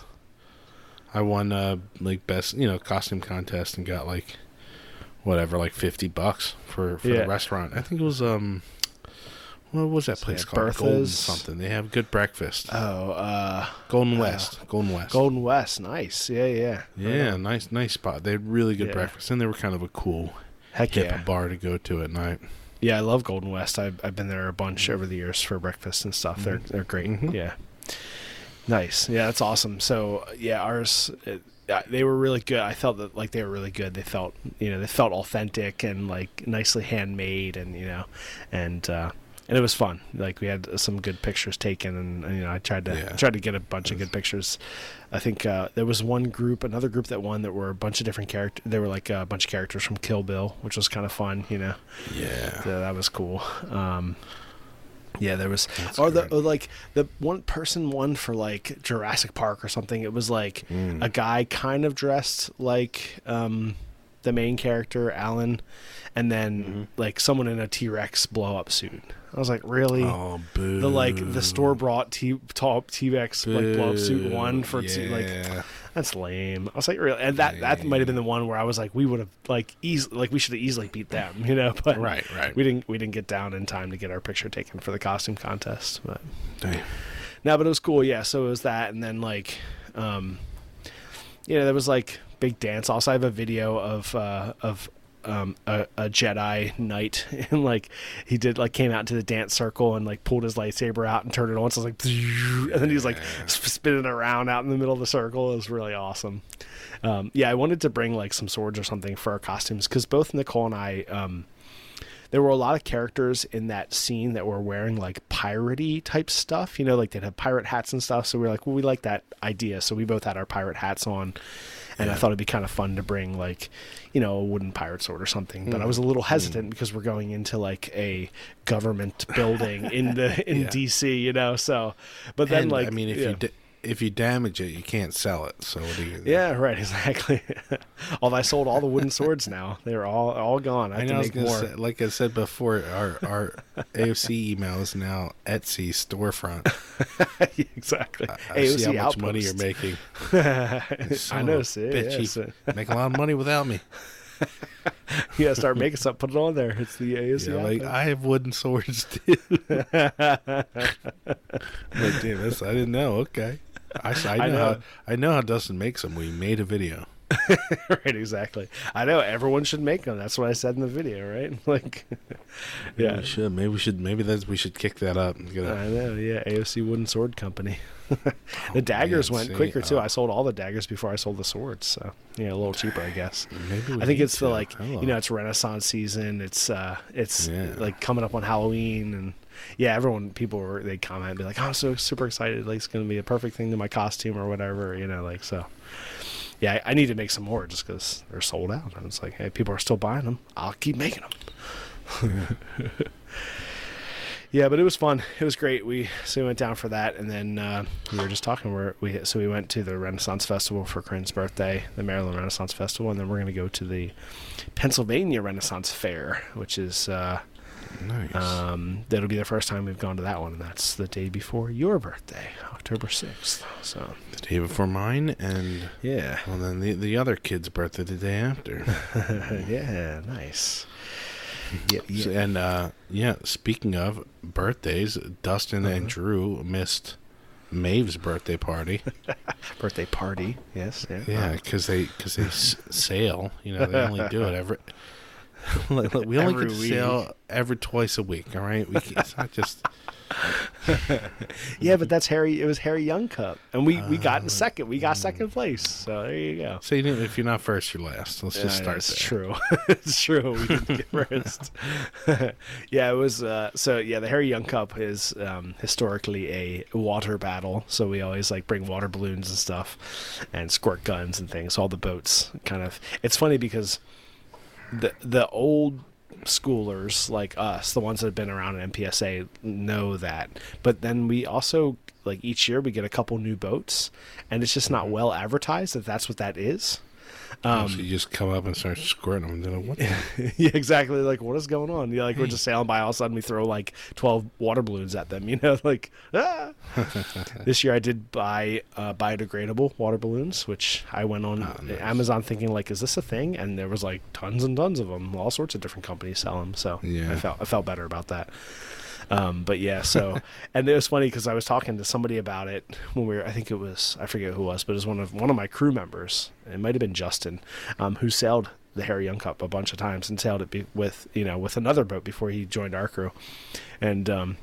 I won uh like best you know costume contest and got like whatever like fifty bucks for for Yeah. the restaurant. I think it was um what was that place yeah, called? Golden Bertha's. something. They have good breakfast. Oh, uh, Golden West. Golden West. Golden West. Nice. Yeah, yeah. Yeah, nice nice spot. They had really good Yeah. breakfast, and they were kind of a cool Heck hip yeah. bar to go to at night. Yeah, I love Golden West. I've I've been there a bunch over the years for breakfast and stuff. They're they're great. Mhm. Yeah. Nice. Yeah, that's awesome. So yeah, ours it, uh, they were really good. I felt that like they were really good. They felt you know they felt authentic and like nicely handmade and you know and uh, and it was fun. Like we had some good pictures taken and, and you know I tried to Yeah. tried to get a bunch of good pictures. I think uh, there was one group, another group that won that were a bunch of different characters. They were like a bunch of characters from Kill Bill, which was kind of fun. You know. Yeah. Yeah, that was cool. Um, yeah, there was, That's or the great. or like the one person won for like Jurassic Park or something. It was like Mm. a guy kind of dressed like um, the main character, Alan, and then Mm-hmm. like someone in a T Rex blow up suit. I was like, really? Oh, boo. The like the store brought T top T Rex like blow up suit Boo. one for two, like Yeah. that's lame. I was like, really, and that that might have been the one where I was like, we would have like easily like we should have easily beat them, you know. But Right, right. we didn't we didn't get down in time to get our picture taken for the costume contest. But Damn. no, but it was cool. Yeah, so it was that, and then like, um, you know, there was like big dance. Also, I have a video of uh, of um, a, a Jedi Knight, and like he did like came out to the dance circle and like pulled his lightsaber out and turned it on. So it's like, and then he's like sp- spinning around out in the middle of the circle. It was really awesome. Um, yeah, I wanted to bring like some swords or something for our costumes because both Nicole and I. Um, there were a lot of characters in that scene that were wearing like piratey type stuff, you know, like they'd have pirate hats and stuff. So we were like, well, we like that idea. So we both had our pirate hats on, and I thought it'd be kind of fun to bring like, you know, a wooden pirate sword or something. But I was a little hesitant because we're going into like a government building in the in Yeah. D C, you know. So, but then And, like, I mean, if yeah. you da- if you damage it, you can't sell it. So what do you? Yeah, right, exactly. Although I sold all the wooden swords now. They're all all gone. I I have know. I to was make gonna more. say, like I said before, our our A O C email is now Etsy storefront. Exactly. I A O C see how much money you're outpost. making. I know, see, bitch, yeah, you so- make a lot of money without me. You gotta start making something, put it on there. It's the A O C Yeah, like outpost. I have wooden swords too. Like, damn, that's, I didn't know. Okay, I, s- I know, I know. How, I know how Dustin makes them. We made a video. Right, exactly. I know everyone should make them. That's what I said in the video, right? Like, Yeah, yeah, we should. Maybe we should. Maybe that's we should kick that up. And get a, I know. Yeah, A O C Wooden Sword Company. The daggers man, went see, quicker too. uh, I sold all the daggers before I sold the swords, so yeah, a little cheaper, I guess. maybe we I think need it's the to. like I don't you know it's Renaissance season. It's uh it's Yeah. like coming up on Halloween, and yeah, everyone people were they comment and be like, oh, I'm so super excited, like it's gonna be a perfect thing to my costume or whatever, you know, like so. Yeah, I, I need to make some more just because they're sold out, and it's like, hey, people are still buying them. I'll keep making them. Yeah, but it was fun. It was great. We so we went down for that, and then uh, we were just talking. Where we so we went to the Renaissance Festival for Corinne's birthday, the Maryland Renaissance Festival, and then we're going to go to the Pennsylvania Renaissance Fair, which is uh, Nice. um, that'll be the first time we've gone to that one, and that's the day before your birthday, October sixth. So the day before mine, and yeah, well, then the the other kid's birthday the day after. yeah, nice. Yeah, So- yeah. and uh, yeah, speaking of birthdays, Dustin Uh-huh. and Drew missed Maeve's birthday party. Birthday party. Yes. Yeah. Yeah, because they because they s- sail. You know, they only do it every. Like, look, we only Every get to week. sail every twice a week. All right, we can, it's not just. Yeah, but that's Harry. It was Harry Young Cup, and we we got in Uh, second. We got second place. So there you go. So you know, if you're not first, you're last. Let's just Yeah, start it's there. true. It's true. We didn't get first. Yeah, it was. Uh, so yeah, the Harry Young Cup is um, historically a water battle. So we always like bring water balloons and stuff, and squirt guns and things. All the boats kind of. It's funny because the the old schoolers like us, the ones that have been around in M P S A, know that. But then we also, like, each year we get a couple new boats, and it's just not well advertised that that's what that is. Um, so you just come up and start squirting them. Then what? the- yeah, exactly. Like, what is going on? Yeah, like we're just sailing by, all of a sudden we throw like twelve water balloons at them. You know, like ah. This year I did buy uh, biodegradable water balloons, which I went on Oh, nice. Amazon thinking like, is this a thing? And there was like tons and tons of them. All sorts of different companies sell them. So Yeah. I felt I felt better about that. Um, but yeah, so, and it was funny because I was talking to somebody about it when we were, I think it was, I forget who it was, but it was one of, one of my crew members. It might've been Justin, um, who sailed the Harry Young Cup a bunch of times and sailed it be, with, you know, with another boat before he joined our crew. And, um,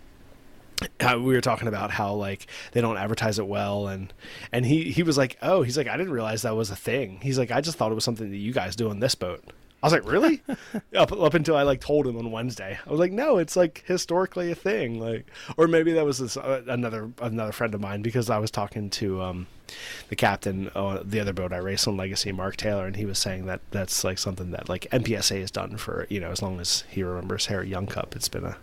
how we were talking about how like they don't advertise it well, and and he he was like, oh, he's like, I didn't realize that was a thing. He's like, I just thought it was something that you guys do on this boat. I was like, really? up, up until I like told him on Wednesday. I was like, no, it's like historically a thing. Like, or maybe that was this, uh, another another friend of mine, because I was talking to um, the captain on the other boat I raced on, Legacy, Mark Taylor, and he was saying that that's like something that like M P S A has done for, you know, as long as he remembers Harry Young Cup. It's been a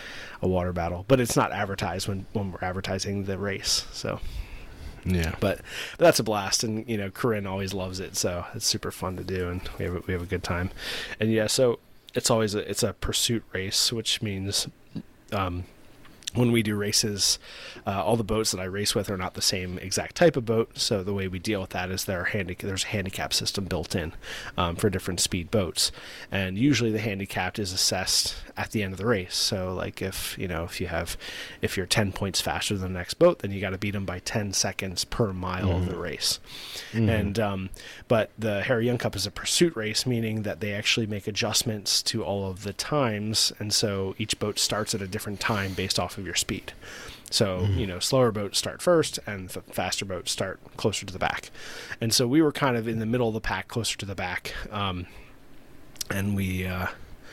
a water battle, but it's not advertised when when we're advertising the race. So. Yeah. But, but that's a blast, and you know, Corinne always loves it, so it's super fun to do, and we have a, we have a good time. And yeah, so it's always a, it's a pursuit race, which means um, when we do races, uh, all the boats that I race with are not the same exact type of boat. So the way we deal with that is there are handi- there's a handicap system built in um, for different speed boats, and usually the handicapped is assessed at the end of the race. So like if you know if you have if you're ten points faster than the next boat, then you got to beat them by ten seconds per mile of the race. And um, but the Harry Young Cup is a pursuit race, meaning that they actually make adjustments to all of the times, and so each boat starts at a different time based off of your speed. So, you know, slower boats start first, and the faster boats start closer to the back. And so we were kind of in the middle of the pack, closer to the back. Um, and we, uh,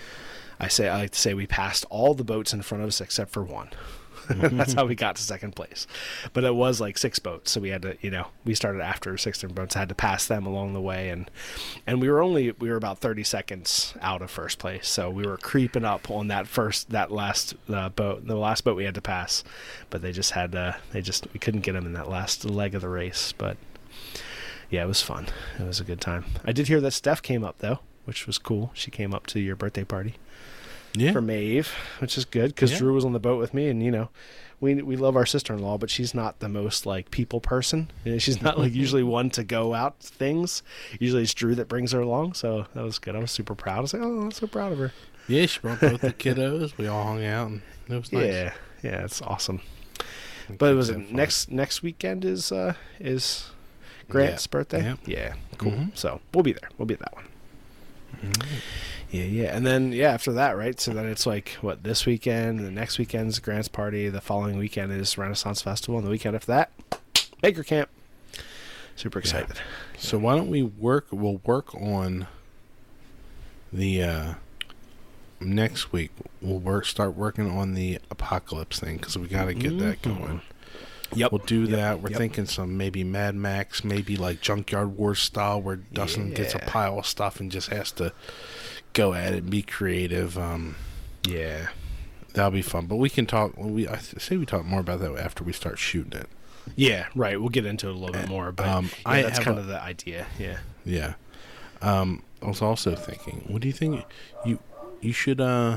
I say, I like to say we passed all the boats in front of us except for one. That's how we got to second place. But it was like six boats, so we had to, you know, we started after six different boats, had to pass them along the way, and and we were only we were about thirty seconds out of first place, so we were creeping up on that first that last uh, boat, the last boat we had to pass, but they just had uh, they just we couldn't get them in that last leg of the race. But yeah, it was fun. It was a good time. I did hear that Steph came up though, which was cool. She came up to your birthday party. Yeah. For Maeve, which is good because Yeah. Drew was on the boat with me, and you know, we we love our sister-in-law, but she's not the most like people person. You know, she's not like usually one to go out to things. Usually it's Drew that brings her along, so that was good. I was super proud. I was like, oh, I'm so proud of her. Yeah, she brought both the kiddos. We all hung out, and it was nice. Yeah, yeah, it's awesome. The But it kids was had fun. next next weekend is uh is Grant's Yeah. birthday. Yeah. Yeah, cool. Mhm. So we'll be there. We'll be at that one. Yeah, yeah, and then yeah, after that, right? So then it's like what this weekend, the next weekend's Grant's party, the following weekend is Renaissance Festival, and the weekend after that, Baker Camp. Super excited. So why don't we work? We'll work on the uh, next week. We'll work start working on the apocalypse thing because we got to get that going. Yep. We'll do that. We're Yep. thinking some maybe Mad Max, maybe like Junkyard Wars style, where Dustin gets a Yeah. pile of stuff and just has to go at it and be creative. Um, Yeah. that'll be fun. But we can talk. We I say we talk more about that after we start shooting it. Yeah, right. We'll get into it a little bit more, but Um, yeah, I that's have kind a- of the idea. Yeah. Yeah. Um, I was also thinking, what do you think? You you should uh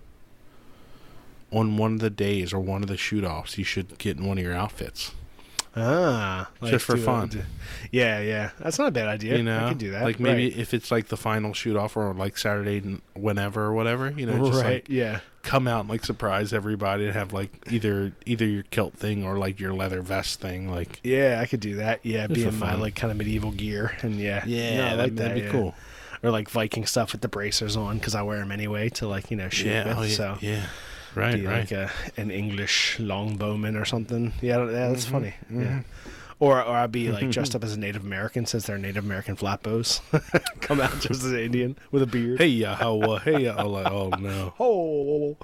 on one of the days or one of the shoot offs, you should get in one of your outfits. Ah, Just for do a- fun. do- yeah, yeah. That's not a bad idea. You know, I could do that. like maybe right. if it's like the final shoot off or like Saturday n- whenever or whatever, you know, just right. like yeah. come out and like surprise everybody and have like either either your kilt thing or like your leather vest thing, like Yeah, I could do that. Yeah, Just be for in my fun. like kind of medieval gear, and yeah, yeah, No, I that, like that'd that, be yeah. cool. Or like Viking stuff with the bracers on because I wear them anyway to like you know shoot Yeah, with. oh, yeah, so yeah, right, be right. like a, an English longbowman or something. Yeah, yeah, that's Mhm, funny. Yeah. mhm. Or, or I'd be like dressed up as a Native American since they're Native American flatbows. Come out just as an Indian with a beard. Hey, yeah, how, uh, hey, yeah, oh, like, oh no. Oh.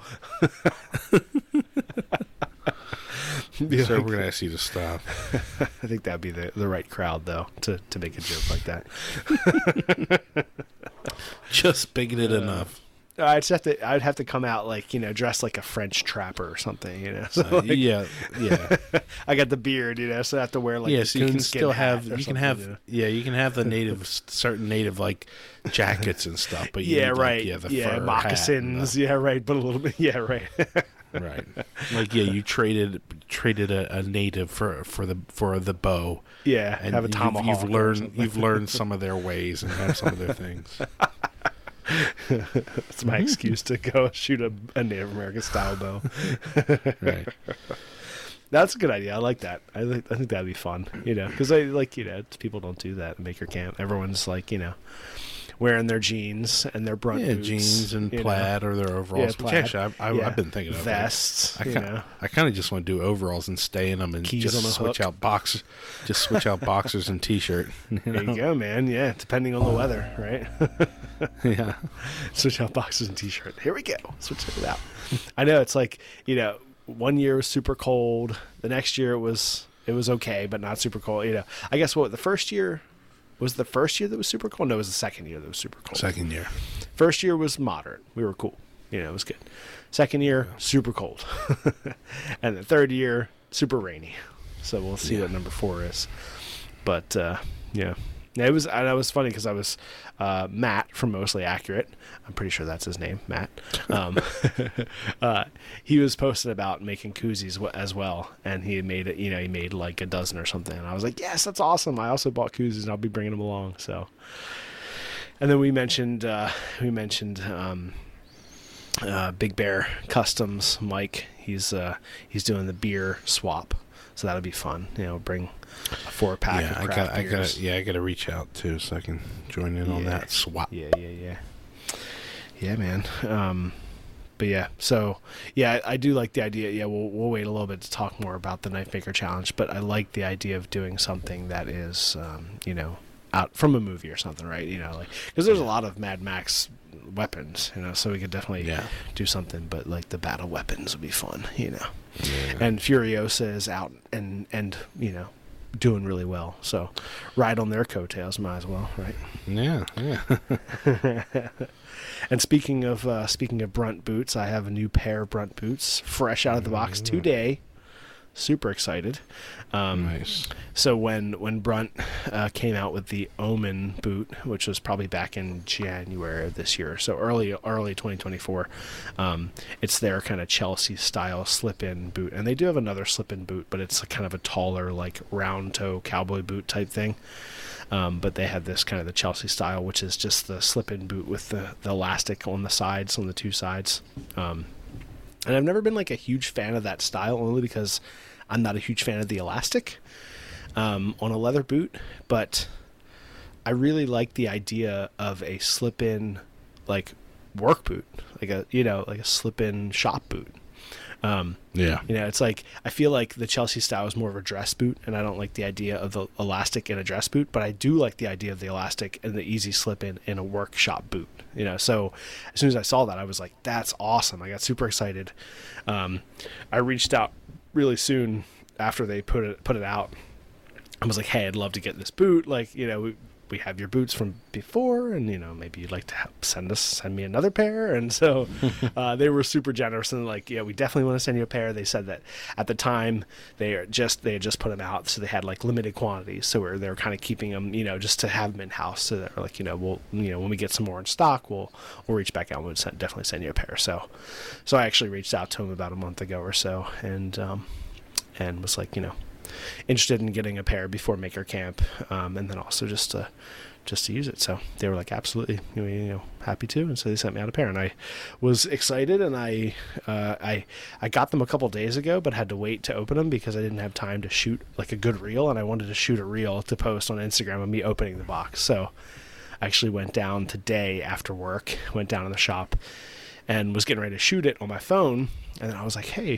Be So like- we're gonna ask you to stop. I think that'd be the, the right crowd though to, to make a joke like that. Just bigoted Uh, enough. I'd just have to I'd have to come out like you know dressed like a French trapper or something. You know, so Uh, like, yeah, yeah, I got the beard. You know, so I have to wear like yeah. a So you can coonskin still hat have or you can something, have you know? yeah you can have the native certain native like jackets and stuff, but you Yeah, need, like, right. yeah, the yeah, fur hat and moccasins. Yeah, right. But a little bit. Yeah, right. the- right. Like yeah, you traded traded a, a native for for the for the bow, yeah, and have a you've- tomahawk. You've, or learned something. you've learned some of their ways and have some of their things. That's my excuse to go shoot a, a Native American style bow. Right. That's a good idea. I like that. I think I think that'd be fun. You know, because I like you know people don't do that in Baker Camp. Everyone's like you know wearing their jeans and their brunt Yeah, boots, jeans and you know. plaid or their overalls. Yeah, which plaid. actually, I, I, Yeah. I've been thinking of like, vests. I you kind know, I kind of just want to do overalls and stay in them and Keys on just a switch hook. out boxers, just switch out boxers and t-shirt. You there know? you go, man. Yeah, depending on the weather, right? Yeah. Switch out boxers and t-shirt. Here we go. Switch it out. I know it's like you know, one year was super cold. The next year it was it was okay, but not super cold. You know, I guess what the first year was the first year that was super cold. No, it was the second year that was super cold. Second year. First year was moderate. We were cool. You know, it was good. Second year, super cold. And the third year, super rainy. So we'll see Yeah. what number four is. But, uh, yeah. Yeah, it was, and it was funny because I was, uh, Matt from Mostly Accurate. I'm pretty sure that's his name, Matt. Um, uh, he was posting about making koozies w- as well. And he made it, you know, he made like a dozen or something. And I was like, yes, that's awesome. I also bought koozies and I'll be bringing them along. So, and then we mentioned, uh, we mentioned, um, uh, Big Bear Customs, Mike. He's, uh, he's doing the beer swap. So that'll be fun. You know, bring a four pack Yeah, of I craft got, I beers. got, yeah, I got to reach out too, so I can join in on Yeah. that swap. Yeah, yeah, yeah. Yeah, man. Um, but yeah, so yeah, I, I do like the idea. Yeah, we'll we'll wait a little bit to talk more about the Knife Maker Challenge, but I like the idea of doing something that is, um, you know, out from a movie or something, right? You know, like because there's a lot of Mad Max weapons, you know, so we could definitely Yeah. do something. But like the battle weapons would be fun, you know. Yeah. And Furiosa is out and and you know doing really well, so ride on their coattails, might as well, right? Yeah, yeah. And speaking of uh, speaking of Brunt boots, I have a new pair of Brunt boots, fresh out of the box today. Super excited. Um, Nice. So when when Brunt uh, came out with the Omen boot, which was probably back in January of this year, so early early twenty twenty-four, um, it's their kind of Chelsea style slip-in boot, and they do have another slip-in boot, but it's a kind of a taller, like round toe cowboy boot type thing. Um, but they have this kind of the Chelsea style, which is just the slip-in boot with the, the elastic on the sides, on the two sides. Um, and I've never been like a huge fan of that style, only because I'm not a huge fan of the elastic. um, on a leather boot, but I really like the idea of a slip-in, like, work boot, like a, you know, like a slip-in shop boot. Um, yeah. You know, it's like, I feel like the Chelsea style is more of a dress boot, and I don't like the idea of the elastic in a dress boot, but I do like the idea of the elastic and the easy slip-in in a work shop boot, you know. So as soon as I saw that, I was like, that's awesome. I got super excited. Um, I reached out really soon after they put it, put it out. I was like, hey, I'd love to get this boot. Like, you know, we, we have your boots from before, and, you know, maybe you'd like to help send us, send me another pair. And so uh, they were super generous and like, yeah, we definitely want to send you a pair. They said that at the time they are just, they had just put them out. So they had like limited quantities. So we're, they're kind of keeping them, you know, just to have them in house. So they're like, you know, we'll, you know, when we get some more in stock, we'll, we'll reach back out and we'll send, definitely send you a pair. So, so I actually reached out to him about a month ago or so, and, um, and was like, you know, interested in getting a pair before Maker Camp, um, and then also just to just to use it. So they were like, absolutely, you know, you know, happy to, and so they sent me out a pair, and I was excited, and I uh, I I got them a couple days ago, but had to wait to open them because I didn't have time to shoot like a good reel, and I wanted to shoot a reel to post on Instagram of me opening the box. So I actually went down today after work, went down in the shop, and was getting ready to shoot it on my phone, and then I was like, hey,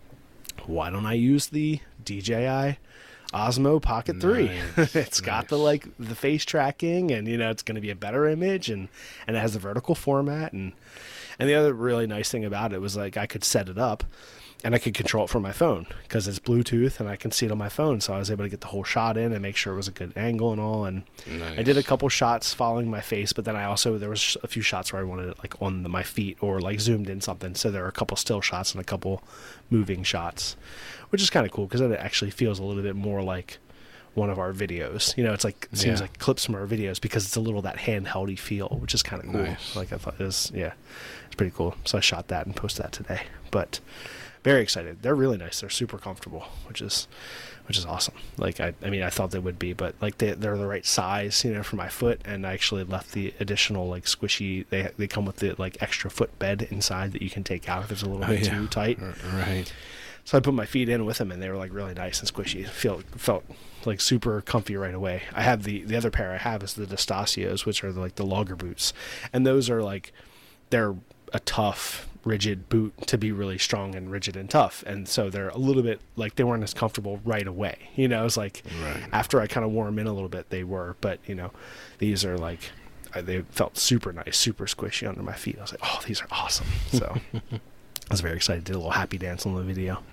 why don't I use the D J I Osmo Pocket three? Nice. It's got nice. the like the face tracking, and you know, it's going to be a better image, and and it has the vertical format, and and the other really nice thing about it was like I could set it up and I could control it from my phone because it's Bluetooth and I can see it on my phone, so I was able to get the whole shot in and make sure it was a good angle and all. And nice. I did a couple shots following my face, but then I also, there was a few shots where I wanted it like on the, my feet or like zoomed in something, so there were a couple still shots and a couple moving shots, which is kind of cool because it actually feels a little bit more like one of our videos. You know, it's like, it seems yeah. like clips from our videos because it's a little that handheldy feel, which is kind of cool. Nice. Like I thought it was, yeah, it's pretty cool. So I shot that and posted that today, but very excited. They're really nice. They're super comfortable, which is, which is awesome. Like, I, I mean, I thought they would be, but like they, they're the right size, you know, for my foot. And I actually left the additional like squishy, they, they come with the like extra foot bed inside that you can take out if it's a little oh, bit yeah. too tight. Right. So I put my feet in with them, and they were like really nice and squishy. Felt felt like super comfy right away. I have the the other pair I have is the Destacios, which are the, like the logger boots, and those are like, they're a tough, rigid boot to be really strong and rigid and tough, and so they're a little bit like, they weren't as comfortable right away. You know, it's like right. after I kind of wore them in a little bit, they were. But you know, these are like, they felt super nice, super squishy under my feet. I was like, oh, these are awesome. So. I was very excited. Did a little happy dance on the video.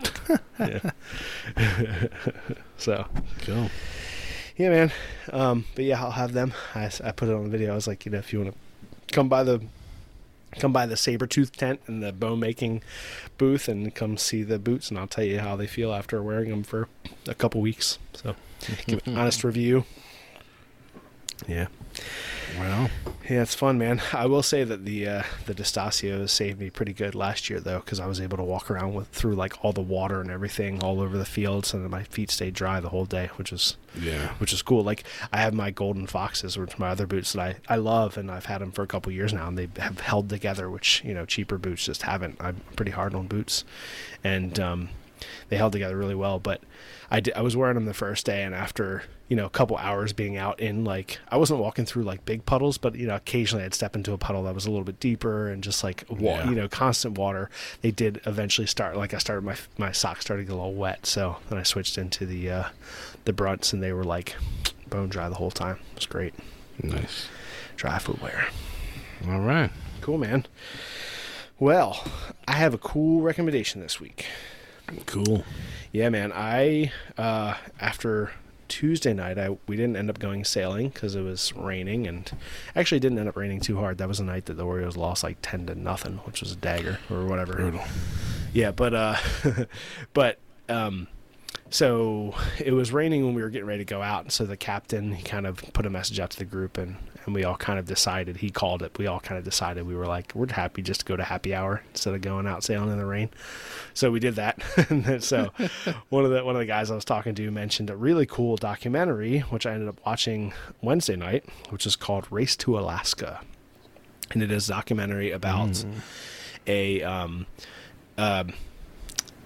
So cool. Yeah, man. Um, but yeah, I'll have them. I, I put it on the video. I was like, you know, if you want to come by the come by the Sabertooth tent and the bow making booth and come see the boots, and I'll tell you how they feel after wearing them for a couple weeks. So give an honest review. Yeah. Wow. Yeah, it's fun, man. I will say that the uh, the Destacios saved me pretty good last year, though, because I was able to walk around with through like all the water and everything all over the field, so that my feet stayed dry the whole day, which is yeah, which is cool. Like, I have my Golden Foxes, which are my other boots that I, I love, and I've had them for a couple years now, and they have held together, which, you know, cheaper boots just haven't. I'm pretty hard on boots, and um, they held together really well. But I did, I was wearing them the first day, and after, you know, a couple hours being out in, like, I wasn't walking through like big puddles, but, you know, occasionally I'd step into a puddle that was a little bit deeper and just like, wa- yeah. you know, constant water. They did eventually start, like I started, my my socks started to get a little wet. So then I switched into the, uh, the Brunts, and they were like bone dry the whole time. It was great. Nice. Dry footwear. All right. Cool, man. Well, I have a cool recommendation this week. Cool. Yeah, man. I, uh, after Tuesday night, I we didn't end up going sailing because it was raining, and actually it didn't end up raining too hard. That was the night that the Orioles lost like ten to nothing, which was a dagger or whatever. Brutal. Yeah, but uh, but um, so it was raining when we were getting ready to go out, and so the captain, he kind of put a message out to the group, and and we all kind of decided, he called it, we all kind of decided, we were like, we're happy just to go to happy hour instead of going out sailing in the rain. So we did that. And then, so one of the one of the guys I was talking to mentioned a really cool documentary, which I ended up watching Wednesday night, which is called Race to Alaska. And it is a documentary about mm. a um, um,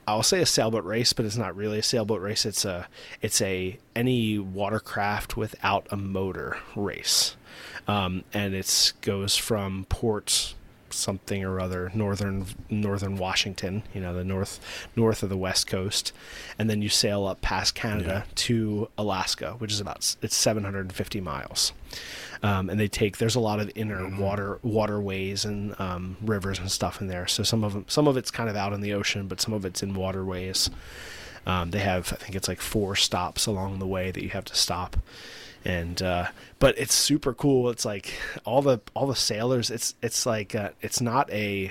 I'll say a sailboat race, but it's not really a sailboat race. It's a it's a any watercraft without a motor race, um, and it goes from Port something or other, northern northern Washington, you know, the north north of the West Coast, and then you sail up past Canada yeah. to Alaska, which is about it's seven hundred fifty miles. Um, and they take there's a lot of inner mm-hmm. water waterways and um, rivers and stuff in there. So some of them, some of it's kind of out in the ocean, but some of it's in waterways. Um, they have I think it's like four stops along the way that you have to stop. And uh, but it's super cool. It's like all the all the sailors. It's it's like uh, it's not a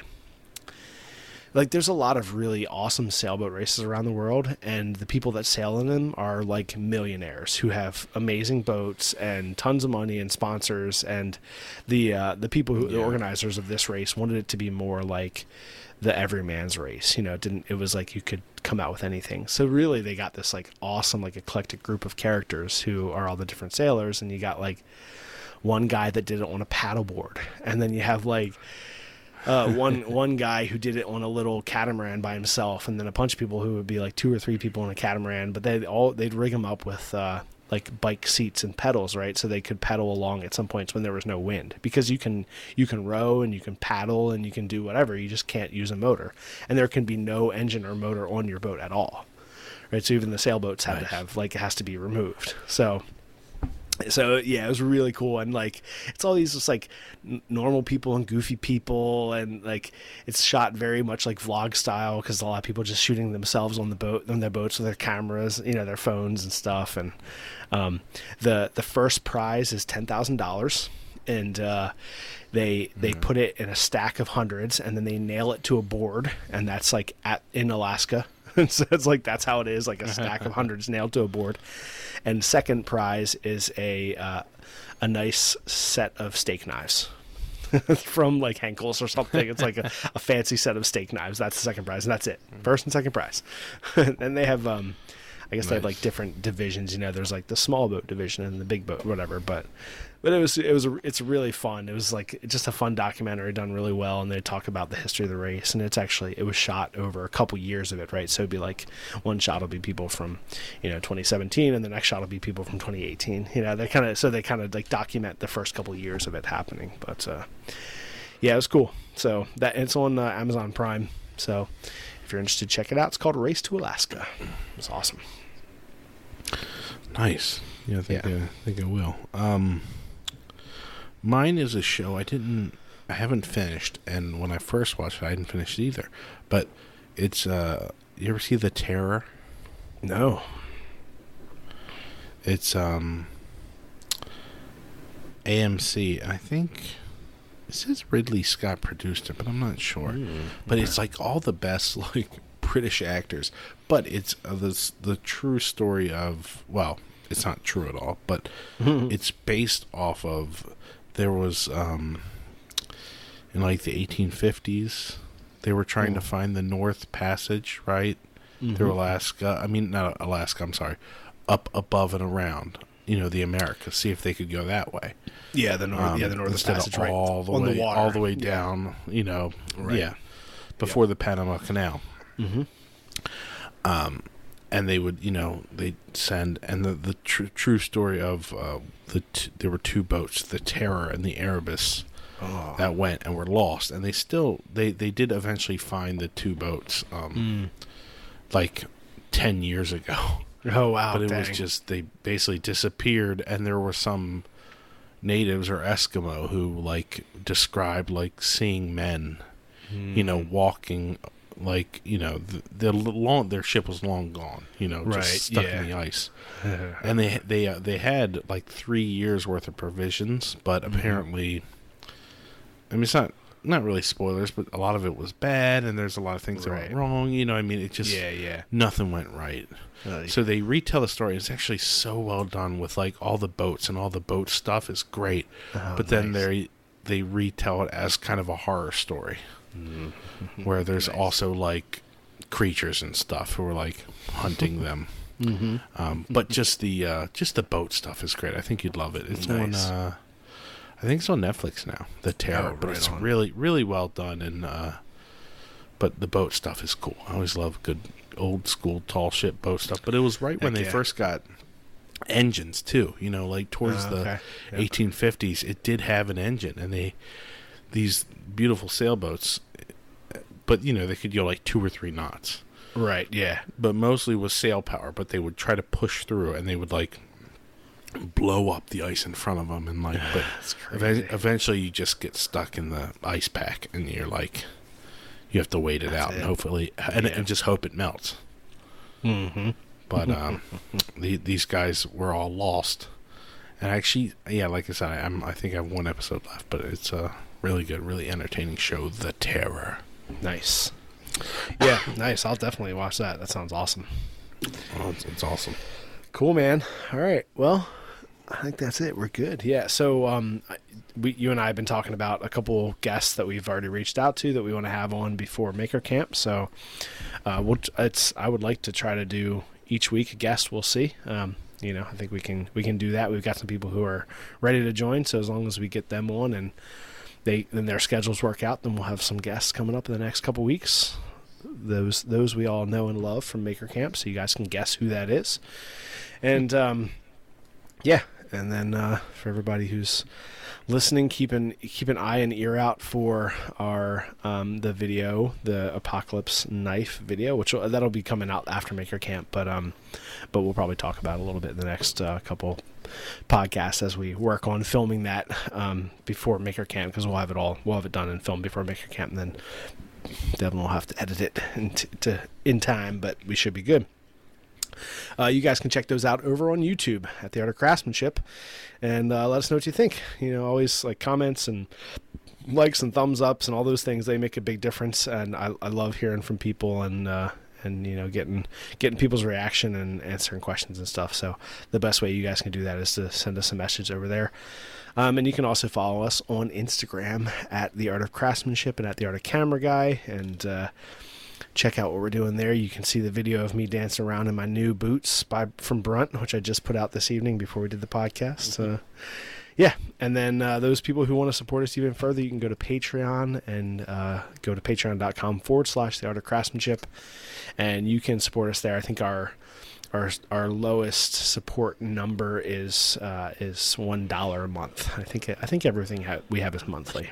like there's a lot of really awesome sailboat races around the world, and the people that sail in them are like millionaires who have amazing boats and tons of money and sponsors. And the uh, the people who yeah. the organizers of this race wanted it to be more like the everyman's race. You know, it didn't it was like you could come out with anything. So really they got this like awesome like eclectic group of characters who are all the different sailors, and you got like one guy that did it on a paddleboard, and then you have like uh one one guy who did it on a little catamaran by himself, and then a bunch of people who would be like two or three people on a catamaran, but they all they'd rig them up with uh like bike seats and pedals, right? So they could pedal along at some points when there was no wind, because you can you can row and you can paddle and you can do whatever. You just can't use a motor, and there can be no engine or motor on your boat at all, right? So even the sailboats have nice. to have like it has to be removed. So so yeah, it was really cool. And like it's all these just like n- normal people and goofy people, and like it's shot very much like vlog style, because a lot of people just shooting themselves on the boat on their boats with their cameras, you know, their phones and stuff. And um the the first prize is ten thousand dollars, and uh they they mm-hmm. put it in a stack of hundreds, and then they nail it to a board, and that's like at in Alaska. So it's like that's how it is, like a stack of hundreds nailed to a board. And second prize is a uh, a nice set of steak knives from like Henkel's or something. It's like a, a fancy set of steak knives. That's the second prize, and that's it. First and second prize. And they have um I guess nice. They have like different divisions. You know, there's like the small boat division and the big boat, whatever. But but it was it was it's really fun. It was like just a fun documentary done really well, and they talk about the history of the race. And it's actually it was shot over a couple years of it, right? So it'd be like one shot will be people from you know twenty seventeen, and the next shot will be people from twenty eighteen. You know, they kind of so they kind of like document the first couple years of it happening. But uh, yeah, it was cool. So that it's on uh, Amazon Prime. So if you're interested, check it out. It's called Race to Alaska. It's awesome. Nice. Yeah, I think, yeah. Uh, I think I will. Um, mine is a show I didn't, I haven't finished, and when I first watched it, I didn't finish it either. But it's, uh, you ever see The Terror? No. It's um, A M C. I think it says Ridley Scott produced it, but I'm not sure. Mm, but okay. It's like all the best like British actors, but it's uh, the the true story of well, it's not true at all, but mm-hmm. it's based off of there was um, in like the eighteen fifties they were trying mm. to find the North Passage, right, mm-hmm. through Alaska. I mean, not Alaska. I'm sorry, up above and around. You know, the Americas. See if they could go that way. Yeah, the north. Um, yeah, the Northern Passage, right all the on way, the water, all the way down. Yeah. You know, right. yeah, before yeah. the Panama Canal. Mm-hmm. Um, and they would, you know, they'd send, and the the tr- true story of uh, the t- there were two boats, the Terror and the Erebus, oh. that went and were lost, and they still they they did eventually find the two boats, um, mm. like ten years ago. Oh wow! But it dang. was just they basically disappeared, and there were some natives or Eskimo who like described like seeing men, mm. you know, walking like you know the, the long their ship was long gone, you know, just right, stuck yeah. in the ice, and they they uh, they had like three years worth of provisions, but mm-hmm. apparently, I mean it's not. Not really spoilers, but a lot of it was bad, and there's a lot of things right. that went wrong. You know, I mean, it just yeah, yeah. nothing went right. Really? So they retell the story. It's actually so well done with like all the boats and all the boat stuff is great. Oh, but then nice. they they retell it as kind of a horror story, mm-hmm. where there's nice. also like creatures and stuff who are like hunting them. Mm-hmm. Um, but just the uh, just the boat stuff is great. I think you'd love it. It's nice. on. Uh, I think it's on Netflix now, The Terror, oh, but right it's on. really, really well done. And uh, but the boat stuff is cool. I always love good old school tall ship boat stuff. But it was right when Heck they yeah. first got engines too. You know, like towards Uh, the okay. Yep. eighteen fifties, it did have an engine, and they these beautiful sailboats. But you know, they could go like two or three knots. Right, yeah. But mostly was sail power. But they would try to push through, and they would like blow up the ice in front of them, and like. But That's crazy. ev- eventually, you just get stuck in the ice pack, and you're like, you have to wait it That's out, it. and hopefully, and, Yeah. and just hope it melts. Mm-hmm. But um, the, these guys were all lost, and actually, yeah, like I said, I, I'm I think I have one episode left, but it's a really good, really entertaining show, The Terror. Nice. Yeah, nice. I'll definitely watch that. That sounds awesome. Oh, it's, it's awesome. Cool, man. All right. Well, I think that's it. We're good. Yeah. So, um, I- we, you and I have been talking about a couple guests that we've already reached out to that we want to have on before Maker Camp. So, uh, we'll, it's I would like to try to do each week a guest. We'll see. Um, you know, I think we can we can do that. We've got some people who are ready to join. So as long as we get them on and they then their schedules work out, then we'll have some guests coming up in the next couple weeks. Those those we all know and love from Maker Camp, so you guys can guess who that is. And um, yeah, and then uh, for everybody who's listening, keep an keep an eye and ear out for our um, the video, the Apocalypse Knife video, which will, that'll be coming out after Maker Camp, but um, but we'll probably talk about it a little bit in the next uh, couple podcasts as we work on filming that um, before Maker Camp, because we'll have it all we'll have it done and filmed before Maker Camp, and then Devin will have to edit it in, t- to, in time, but we should be good. Uh, you guys can check those out over on YouTube at The Art of Craftsmanship, and uh, let us know what you think. You know, always like comments and likes and thumbs ups and all those things. They make a big difference, and I, I love hearing from people and uh, and you know getting getting people's reaction and answering questions and stuff. So the best way you guys can do that is to send us a message over there. Um, and you can also follow us on Instagram at The Art of Craftsmanship and at The Art of Camera Guy, and uh, check out what we're doing there. You can see the video of me dancing around in my new boots by from Brunt, which I just put out this evening before we did the podcast. Mm-hmm. Uh, yeah, and then uh, those people who want to support us even further, you can go to Patreon and uh, go to patreon.com forward slash The Art of Craftsmanship, and you can support us there. I think our Our our lowest support number is uh, is one dollar a month. I think I think everything ha- we have is monthly.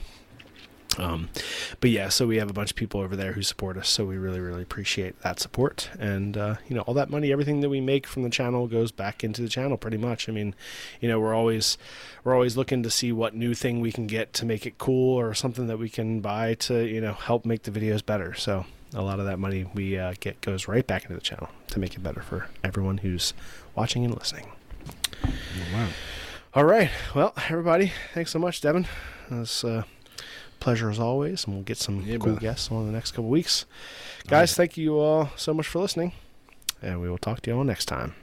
Um, but yeah, so we have a bunch of people over there who support us, so we really really appreciate that support. And uh, you know, all that money, everything that we make from the channel goes back into the channel pretty much. I mean, you know, we're always we're always looking to see what new thing we can get to make it cool, or something that we can buy to, you know, help make the videos better. So a lot of that money we uh, get goes right back into the channel to make it better for everyone who's watching and listening. Oh, wow. All right. Well, everybody, thanks so much, Devin. It was a pleasure as always, and we'll get some Yeah, cool brother. guests on the next couple weeks. Guys, right. thank you all so much for listening, and we will talk to you all next time.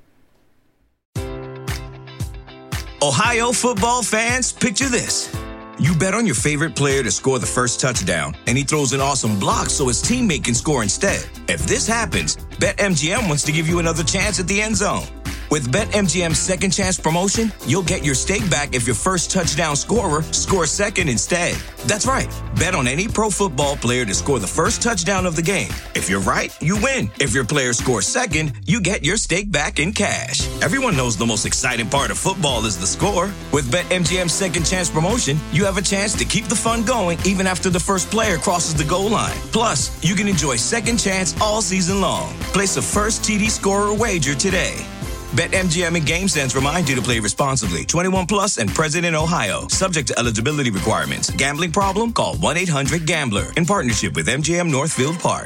Ohio football fans, picture this. You bet on your favorite player to score the first touchdown, and he throws an awesome block so his teammate can score instead. If this happens, BetMGM wants to give you another chance at the end zone. With BetMGM's Second Chance promotion, you'll get your stake back if your first touchdown scorer scores second instead. That's right. Bet on any pro football player to score the first touchdown of the game. If you're right, you win. If your player scores second, you get your stake back in cash. Everyone knows the most exciting part of football is the score. With BetMGM's Second Chance promotion, you have a chance to keep the fun going even after the first player crosses the goal line. Plus, you can enjoy Second Chance all season long. Place a first T D scorer wager today. BetMGM and GameSense remind you to play responsibly. twenty-one plus and present in Ohio. Subject to eligibility requirements. Gambling problem? Call one eight hundred gambler. In partnership with M G M Northfield Park.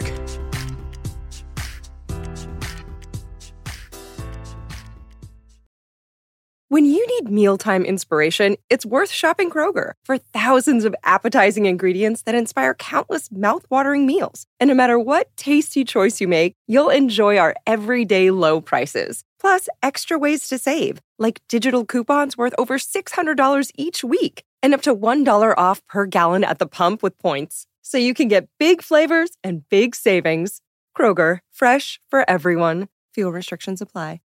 When you need mealtime inspiration, it's worth shopping Kroger. For thousands of appetizing ingredients that inspire countless mouthwatering meals. And no matter what tasty choice you make, you'll enjoy our everyday low prices. Plus, extra ways to save, like digital coupons worth over six hundred dollars each week and up to one dollar off per gallon at the pump with points. So you can get big flavors and big savings. Kroger, fresh for everyone. Fuel restrictions apply.